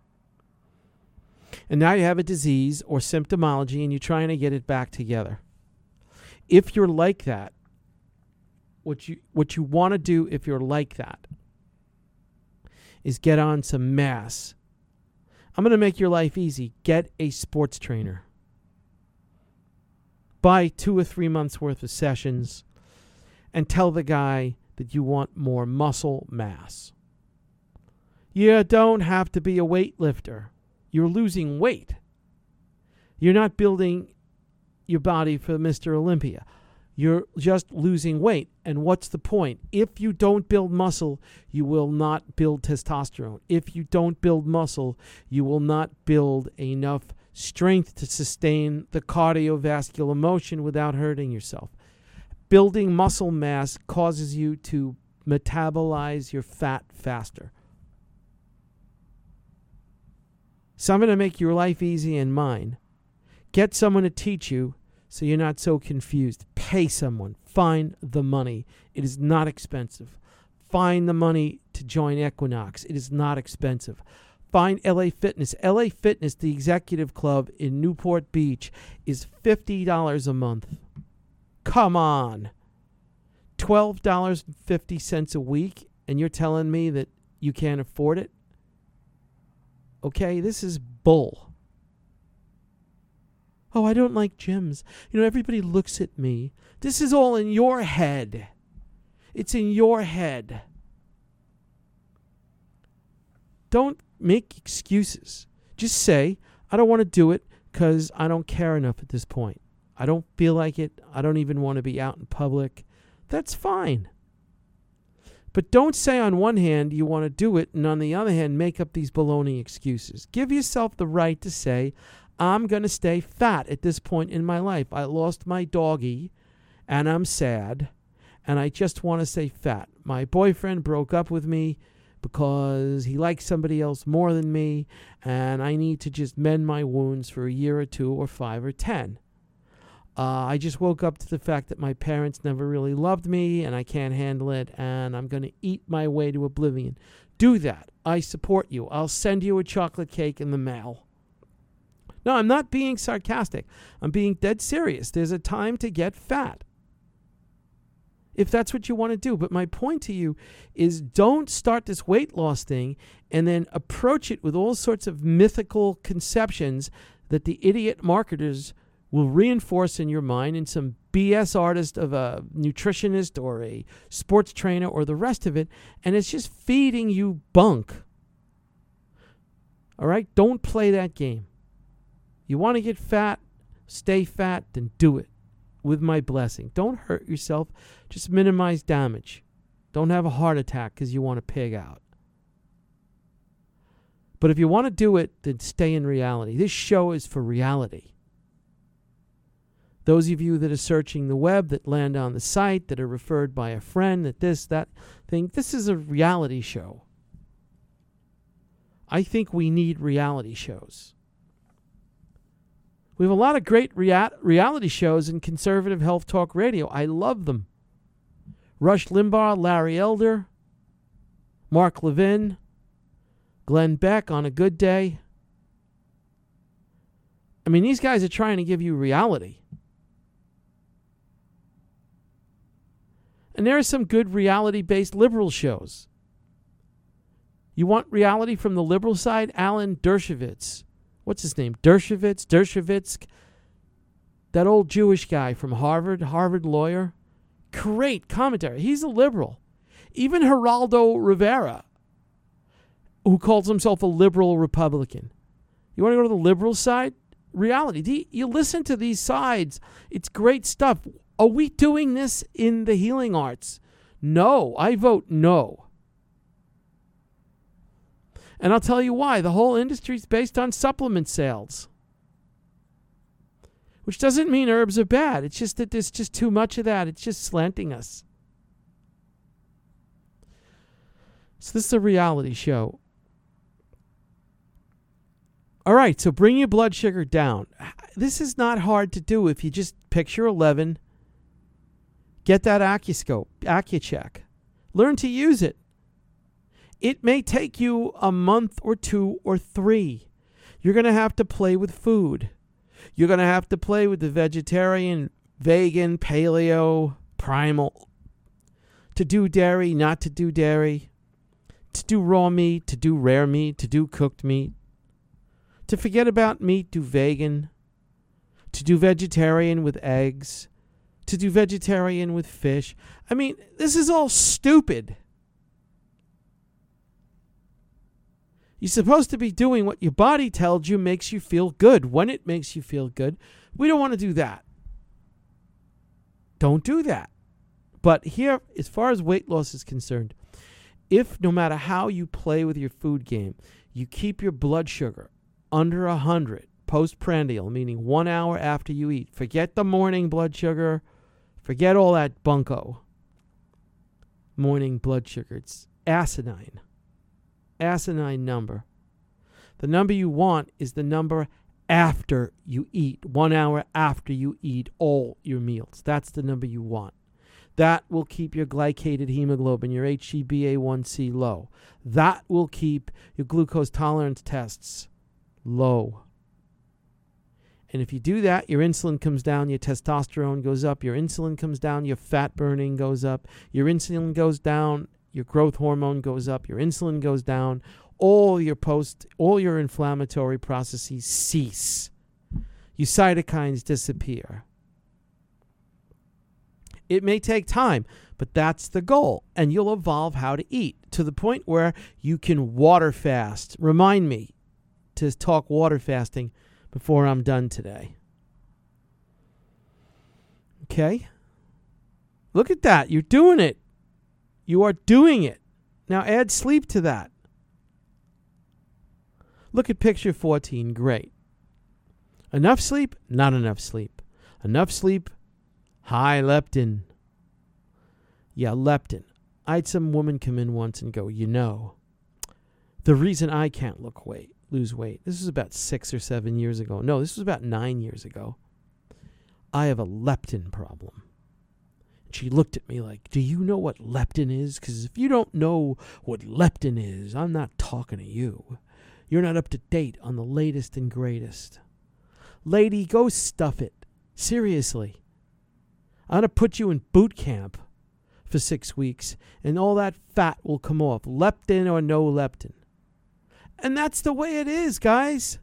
And now you have a disease or symptomology, and you're trying to get it back together. If you're like that, what you what you want to do if you're like that is get on some mass. I'm going to make your life easy. Get a sports trainer. Buy two or three months worth of sessions and tell the guy that you want more muscle mass. You don't have to be a weightlifter. You're losing weight. You're not building your body for Mister Olympia. You're just losing weight. And what's the point? If you don't build muscle, you will not build testosterone. If you don't build muscle, you will not build enough strength to sustain the cardiovascular motion without hurting yourself. Building muscle mass causes you to metabolize your fat faster. So I'm going to make your life easy and mine. Get someone to teach you so you're not so confused. Pay someone. Find the money. It is not expensive. Find the money to join Equinox. It is not expensive. Find L A Fitness. L A Fitness, the executive club in Newport Beach, is fifty dollars a month. Come on. twelve dollars and fifty cents a week, and you're telling me that you can't afford it? Okay, this is bull. Oh, I don't like gyms. You know, everybody looks at me. This is all in your head. It's in your head. Don't make excuses. Just say, I don't want to do it because I don't care enough at this point. I don't feel like it. I don't even want to be out in public. That's fine. But don't say on one hand you want to do it and on the other hand make up these baloney excuses. Give yourself the right to say, I'm going to stay fat at this point in my life. I lost my doggy and I'm sad and I just want to stay fat. My boyfriend broke up with me because he likes somebody else more than me and I need to just mend my wounds for a year or two or five or ten. Uh, I just woke up to the fact that my parents never really loved me and I can't handle it and I'm going to eat my way to oblivion. Do that. I support you. I'll send you a chocolate cake in the mail. No, I'm not being sarcastic. I'm being dead serious. There's a time to get fat, if that's what you want to do. But my point to you is don't start this weight loss thing and then approach it with all sorts of mythical conceptions that the idiot marketers will reinforce in your mind, and some B S artist of a nutritionist or a sports trainer or the rest of it, and it's just feeding you bunk. All right? Don't play that game. You want to get fat, stay fat, then do it with my blessing. Don't hurt yourself. Just minimize damage. Don't have a heart attack because you want to pig out. But if you want to do it, then stay in reality. This show is for reality. Those of you that are searching the web, that land on the site, that are referred by a friend, that this, that thing, this is a reality show. I think we need reality shows. We have a lot of great rea- reality shows in conservative health talk radio. I love them. Rush Limbaugh, Larry Elder, Mark Levin, Glenn Beck on a good day. I mean, these guys are trying to give you reality. And there are some good reality-based liberal shows. You want reality from the liberal side? Alan Dershowitz. What's his name? Dershowitz? Dershowitz? That old Jewish guy from Harvard, Harvard lawyer. Great commentary. He's a liberal. Even Geraldo Rivera, who calls himself a liberal Republican. You want to go to the liberal side? Reality. You listen to these sides. It's great stuff. Are we doing this in the healing arts? No. I vote no. And I'll tell you why. The whole industry is based on supplement sales. Which doesn't mean herbs are bad. It's just that there's just too much of that. It's just slanting us. So this is a reality show. All right, so bring your blood sugar down. This is not hard to do if you just picture eleven. Get that AccuScope, AccuCheck. Learn to use it. It may take you a month or two or three. You're going to have to play with food. You're going to have to play with the vegetarian, vegan, paleo, primal. To do dairy, not to do dairy. To do raw meat, to do rare meat, to do cooked meat. To forget about meat, do vegan. To do vegetarian with eggs. To do vegetarian with fish. I mean, this is all stupid. You're supposed to be doing what your body tells you makes you feel good, when it makes you feel good. We don't want to do that. Don't do that. But here, as far as weight loss is concerned, if no matter how you play with your food game, you keep your blood sugar under one hundred postprandial, meaning one hour after you eat. Forget the morning blood sugar. Forget all that bunko. Morning blood sugar. It's asinine. Asinine number. The number you want is the number after you eat, one hour after you eat all your meals. That's the number you want. That will keep your glycated hemoglobin, your H b A one c low. That will keep your glucose tolerance tests low. And if you do that, your insulin comes down, your testosterone goes up, your insulin comes down, your fat burning goes up, your insulin goes down, your growth hormone goes up, your insulin goes down, all your post, all your inflammatory processes cease. Your cytokines disappear. It may take time, but that's the goal. And you'll evolve how to eat to the point where you can water fast. Remind me to talk water fasting before I'm done today. Okay? Look at that. You're doing it. You are doing it. Now add sleep to that. Look at picture fourteen. Great. Enough sleep? Not enough sleep. Enough sleep? High leptin. Yeah, leptin. I had some woman come in once and go, you know, the reason I can't look weight, lose weight, this was about six or seven years ago. No, this was about nine years ago. I have a leptin problem. And she looked at me like, do you know what leptin is? Because if you don't know what leptin is, I'm not talking to you. You're not up to date on the latest and greatest. Lady, go stuff it. Seriously. I'm going to put you in boot camp for six weeks, and all that fat will come off, leptin or no leptin. And that's the way it is, guys.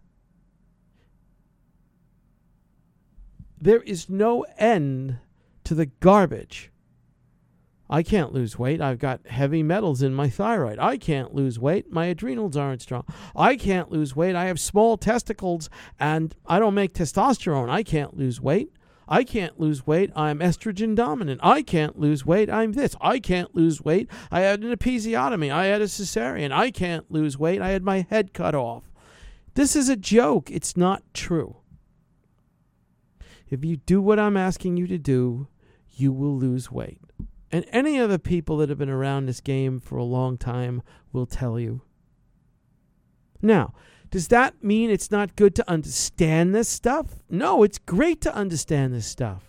There is no end to the garbage. I can't lose weight. I've got heavy metals in my thyroid. I can't lose weight. My adrenals aren't strong. I can't lose weight. I have small testicles, and I don't make testosterone. I can't lose weight. I can't lose weight. I'm estrogen dominant. I can't lose weight. I'm this. I can't lose weight. I had an episiotomy. I had a cesarean. I can't lose weight. I had my head cut off. This is a joke. It's not true. If you do what I'm asking you to do, you will lose weight. And any of the people that have been around this game for a long time will tell you. Now, does that mean it's not good to understand this stuff? No, it's great to understand this stuff.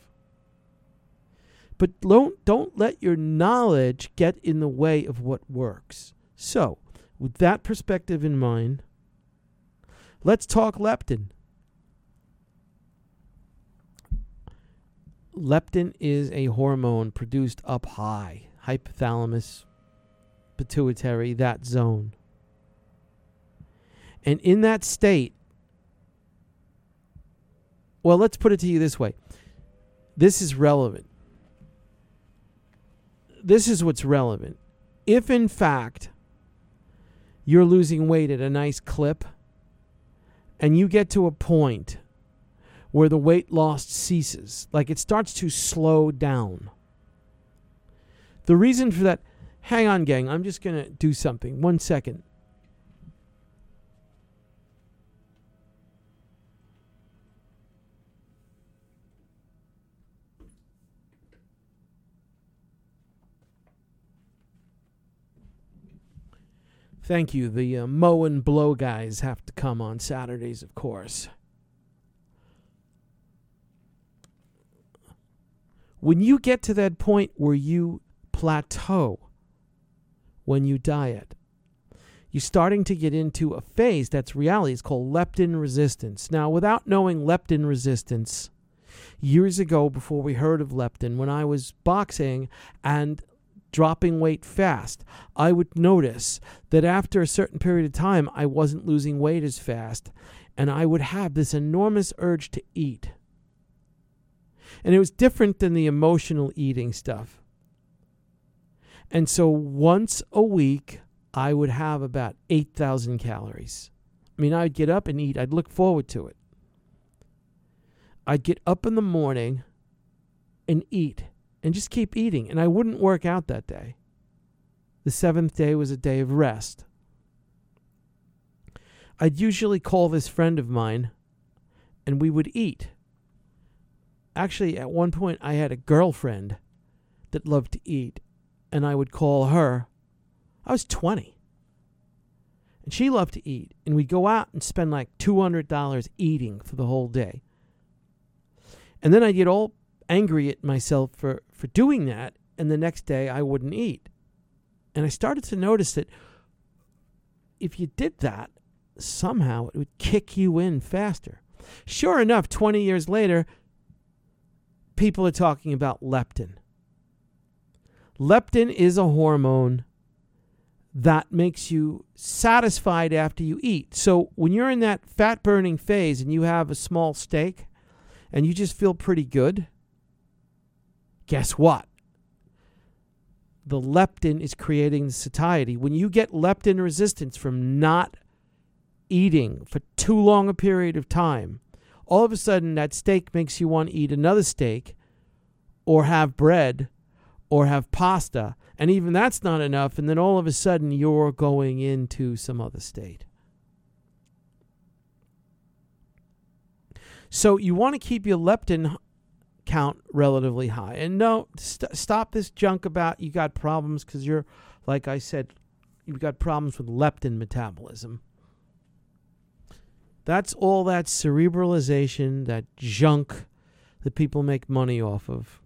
But don't, don't let your knowledge get in the way of what works. So, with that perspective in mind, let's talk leptin. Leptin is a hormone produced up high, hypothalamus, pituitary, that zone. And in that state, well, let's put it to you this way. This is relevant. This is what's relevant. If, in fact, you're losing weight at a nice clip, and you get to a point where the weight loss ceases, like it starts to slow down. The reason for that, hang on, gang, I'm just going to do something. One second. Thank you. The uh, mow and blow guys have to come on Saturdays, of course. When you get to that point where you plateau when you diet, you're starting to get into a phase that's reality. It's called leptin resistance. Now, without knowing leptin resistance, years ago before we heard of leptin, when I was boxing and dropping weight fast, I would notice that after a certain period of time, I wasn't losing weight as fast, and I would have this enormous urge to eat. And it was different than the emotional eating stuff. And so once a week, I would have about eight thousand calories. I mean, I'd get up and eat. I'd look forward to it. I'd get up in the morning and eat and just keep eating. And I wouldn't work out that day. The seventh day was a day of rest. I'd usually call this friend of mine and we would eat. Actually, at one point, I had a girlfriend that loved to eat, and I would call her. I was twenty. And she loved to eat. And we'd go out and spend like two hundred dollars eating for the whole day. And then I'd get all angry at myself for, for doing that. And the next day I wouldn't eat. And I started to notice that if you did that, somehow it would kick you in faster. Sure enough, twenty years later, people are talking about leptin. Leptin is a hormone that makes you satisfied after you eat. So when you're in that fat burning phase and you have a small steak and you just feel pretty good, guess what? The leptin is creating the satiety. When you get leptin resistance from not eating for too long a period of time, all of a sudden that steak makes you want to eat another steak or have bread or have pasta. And even that's not enough. And then all of a sudden you're going into some other state. So you want to keep your leptin count relatively high. And no, st- stop this junk about you got problems because you're, like I said, you've got problems with leptin metabolism. That's all that cerebralization, that junk that people make money off of.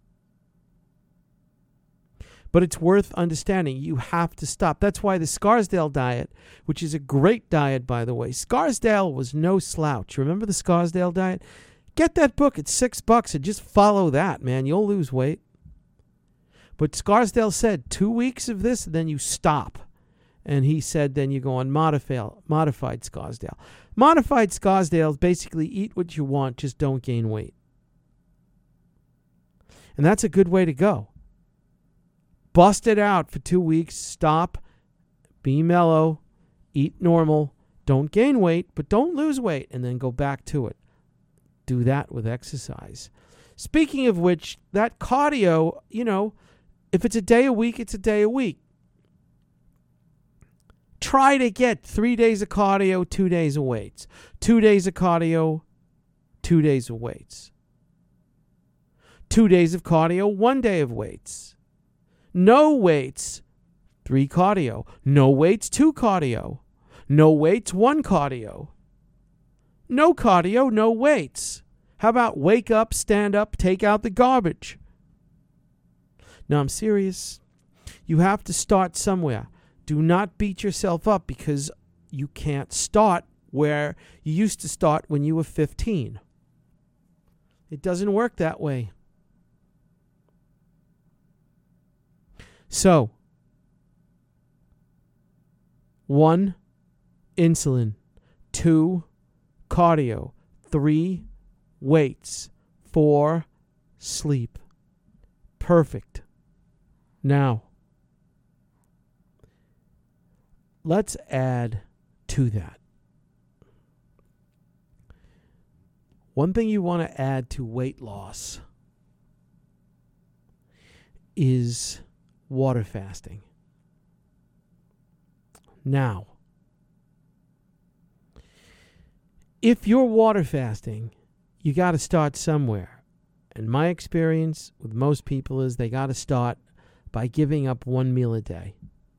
But it's worth understanding. You have to stop. That's why the Scarsdale diet, which is a great diet, by the way. Scarsdale was no slouch. Remember the Scarsdale diet? Get that book. It's six bucks and just follow that, man. You'll lose weight. But Scarsdale said two weeks of this, and then you stop. And he said then you go on modified, modified Scarsdale. Modified Scarsdale is basically eat what you want, just don't gain weight. And that's a good way to go. Bust it out for two weeks, stop, be mellow, eat normal, don't gain weight, but don't lose weight, and then go back to it. Do that with exercise. Speaking of which, that cardio, you know, if it's a day a week, it's a day a week. Try to get three days of cardio, two days of weights. Two days of cardio, two days of weights. Two days of cardio, one day of weights. No weights, three cardio. No weights, two cardio. No weights, one cardio. No cardio, no weights. How about wake up, stand up, take out the garbage? Now, I'm serious. You have to start somewhere. Do not beat yourself up because you can't start where you used to start when you were fifteen. It doesn't work that way. So, one, insulin. Two, cardio. Three, weights. Four, sleep. Perfect. Now, let's add to that. One thing you want to add to weight loss is water fasting. Now, if you're water fasting, you got to start somewhere. And my experience with most people is they got to start by giving up one meal a day.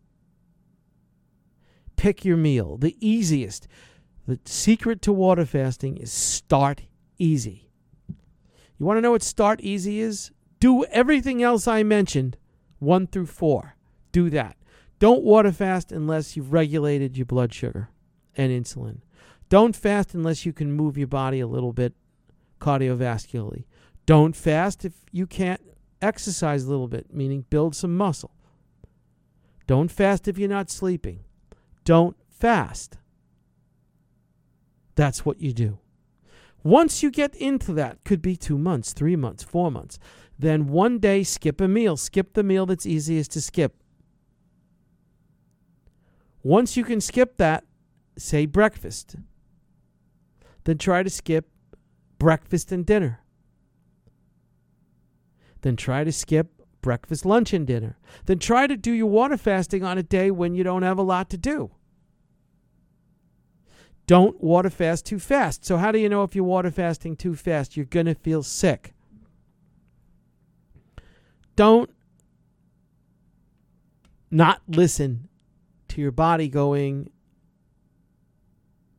Pick your meal. The easiest. The secret to water fasting is start easy. You want to know what start easy is? Do everything else I mentioned, one through four. Do that. Don't water fast unless you've regulated your blood sugar and insulin. Don't fast unless you can move your body a little bit cardiovascularly. Don't fast if you can't exercise a little bit, meaning build some muscle. Don't fast if you're not sleeping. Don't fast. That's what you do. Once you get into that, could be two months, three months, four months, then one day skip a meal. Skip the meal that's easiest to skip. Once you can skip that, say breakfast, then try to skip breakfast and dinner. Then try to skip breakfast, lunch, and dinner. Then try to do your water fasting on a day when you don't have a lot to do. Don't water fast too fast. So how do you know if you're water fasting too fast? You're going to feel sick. Don't not listen to your body going,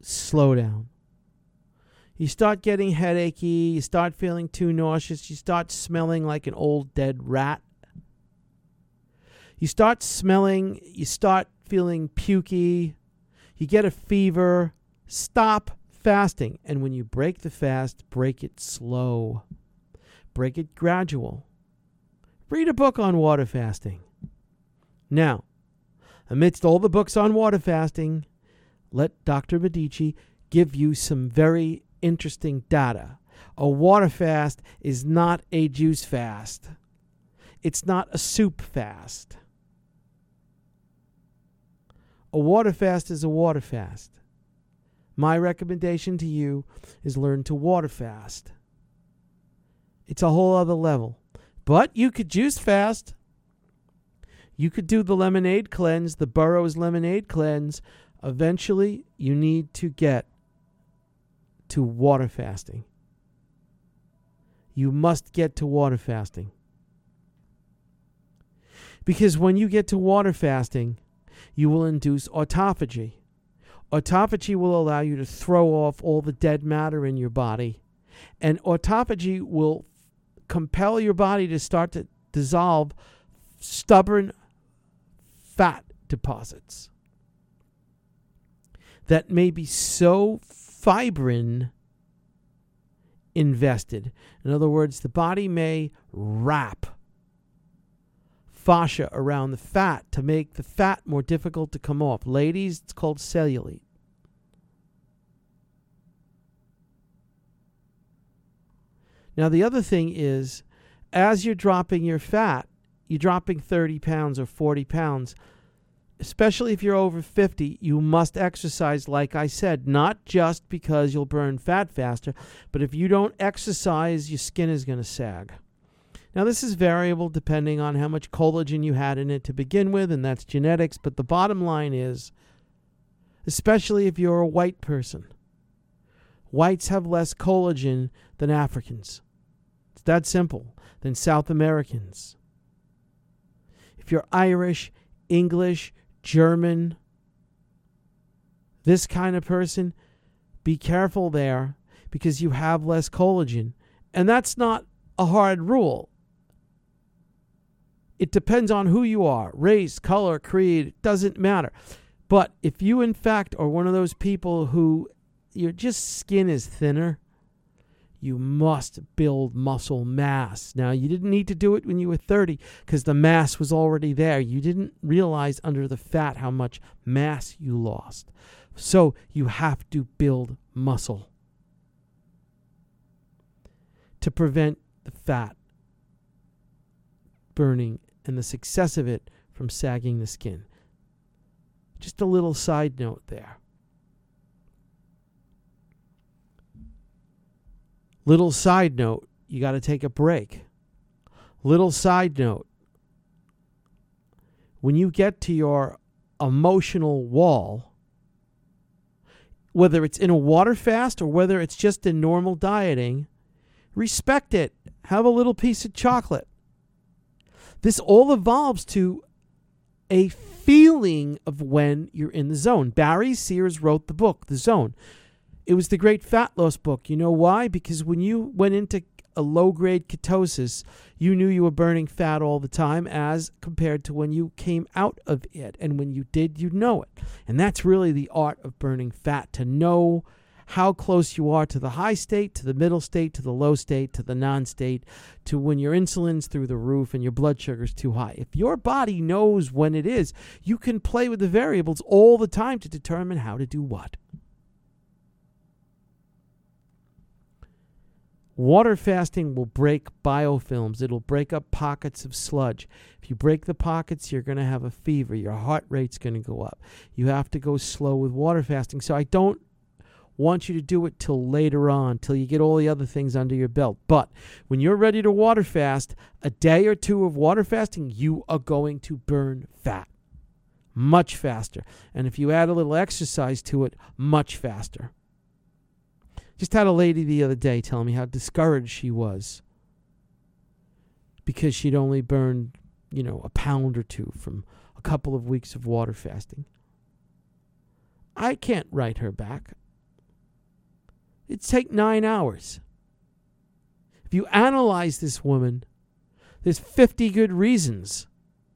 slow down. You start getting headachy, you start feeling too nauseous, you start smelling like an old dead rat. You start smelling, you start feeling pukey, you get a fever. Stop fasting. And when you break the fast, break it slow. Break it gradual. Read a book on water fasting. Now, amidst all the books on water fasting, let Doctor Medici give you some very interesting data. A water fast is not a juice fast. It's not a soup fast. A water fast is a water fast. My recommendation to you is learn to water fast. It's a whole other level. But you could juice fast. You could do the lemonade cleanse, the Burroughs lemonade cleanse. Eventually, you need to get to water fasting. You must get to water fasting. Because when you get to water fasting, you will induce autophagy. Autophagy will allow you to throw off all the dead matter in your body. And autophagy will compel your body to start to dissolve stubborn fat deposits that may be so fibrin invested. In other words, the body may wrap fascia around the fat to make the fat more difficult to come off. Ladies, it's called cellulite. Now, the other thing is, as you're dropping your fat, you're dropping thirty pounds or forty pounds, especially if you're over fifty, you must exercise, like I said, not just because you'll burn fat faster, but if you don't exercise, your skin is going to sag. Now, this is variable depending on how much collagen you had in it to begin with, and that's genetics, but the bottom line is, especially if you're a white person, whites have less collagen than Africans. It's that simple. Than South Americans. If you're Irish, English, German, this kind of person, be careful there because you have less collagen. And that's not a hard rule. It depends on who you are. Race, color, creed, it doesn't matter. But if you, in fact, are one of those people who your just skin is thinner, you must build muscle mass. Now, you didn't need to do it when you were thirty because the mass was already there. You didn't realize under the fat how much mass you lost. So you have to build muscle to prevent the fat burning and the success of it from sagging the skin. Just a little side note there. Little side note, you got to take a break. Little side note, when you get to your emotional wall, whether it's in a water fast or whether it's just in normal dieting, respect it. Have a little piece of chocolate. This all evolves to a feeling of when you're in the zone. Barry Sears wrote the book, The Zone. It was the great fat loss book. You know why? Because when you went into a low-grade ketosis, you knew you were burning fat all the time as compared to when you came out of it. And when you did, you know it. And that's really the art of burning fat, to know how close you are to the high state, to the middle state, to the low state, to the non-state, to when your insulin's through the roof and your blood sugar's too high. If your body knows when it is, you can play with the variables all the time to determine how to do what. Water fasting will break biofilms. It'll break up pockets of sludge. If you break the pockets, you're going to have a fever. Your heart rate's going to go up. You have to go slow with water fasting. So I don't want you to do it till later on, till you get all the other things under your belt. But when you're ready to water fast, a day or two of water fasting, you are going to burn fat much faster. And if you add a little exercise to it, much faster. Just had a lady the other day tell me how discouraged she was because she'd only burned, you know, a pound or two from a couple of weeks of water fasting. I can't write her back. It'd take nine hours. If you analyze this woman, there's fifty good reasons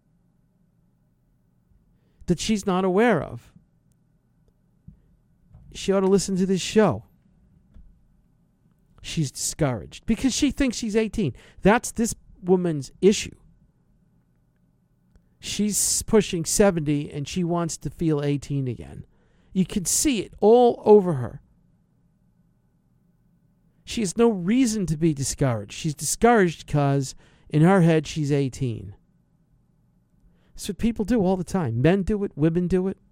that she's not aware of. She ought to listen to this show. She's discouraged because she thinks she's eighteen. That's this woman's issue. She's pushing seventy and she wants to feel eighteen again. You can see it all over her. She has no reason to be discouraged. She's discouraged because in her head she's eighteen. That's what people do all the time. Men do it, women do it.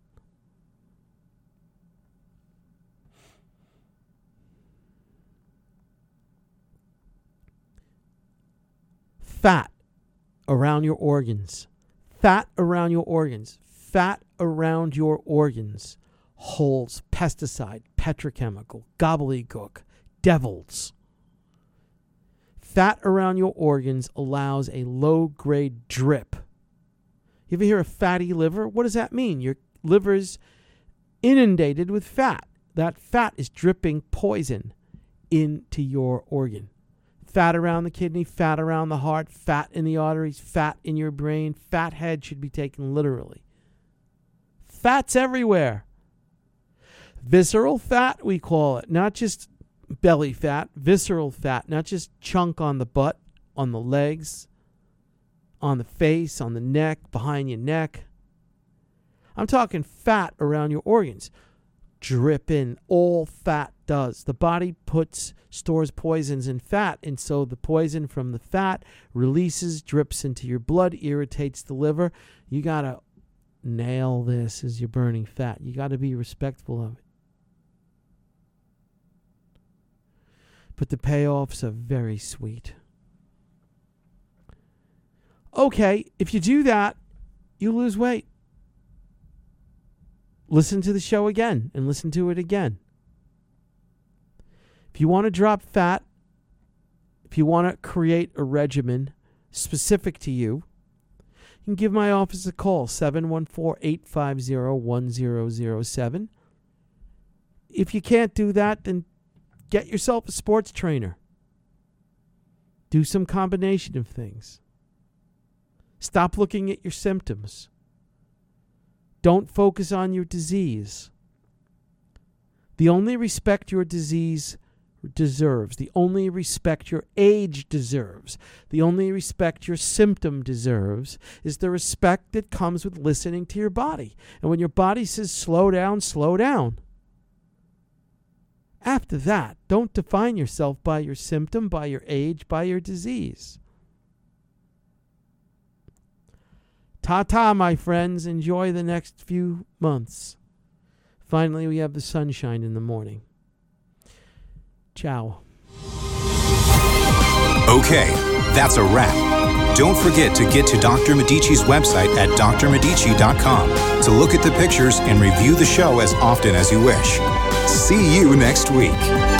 Fat around your organs. Fat around your organs. Fat around your organs holds pesticide, petrochemical, gobbledygook, devils. Fat around your organs allows a low-grade drip. You ever hear of fatty liver? What does that mean? Your liver's inundated with fat. That fat is dripping poison into your organ. Fat around the kidney, fat around the heart, fat in the arteries, fat in your brain. Fat head should be taken literally. Fat's everywhere. Visceral fat, we call it. Not just belly fat, visceral fat. Not just chunk on the butt, on the legs, on the face, on the neck, behind your neck. I'm talking fat around your organs. Drip in. All fat does. The body puts, stores poisons in fat, and so the poison from the fat releases, drips into your blood, irritates the liver. You got to nail this as you're burning fat. You got to be respectful of it. But the payoffs are very sweet. Okay, if you do that, you lose weight. Listen to the show again and listen to it again. If you want to drop fat, if you want to create a regimen specific to you, you can give my office a call, seven one four, eight five zero, one zero zero seven. If you can't do that, then get yourself a sports trainer. Do some combination of things. Stop looking at your symptoms. Don't focus on your disease. The only respect your disease deserves, the only respect your age deserves, the only respect your symptom deserves is the respect that comes with listening to your body. And when your body says slow down, slow down. After that, don't define yourself by your symptom, by your age, by your disease. Ta-ta, my friends. Enjoy the next few months. Finally, we have the sunshine in the morning. Ciao. Okay, that's a wrap. Don't forget to get to Doctor Medici's website at d r medici dot com to look at the pictures and review the show as often as you wish. See you next week.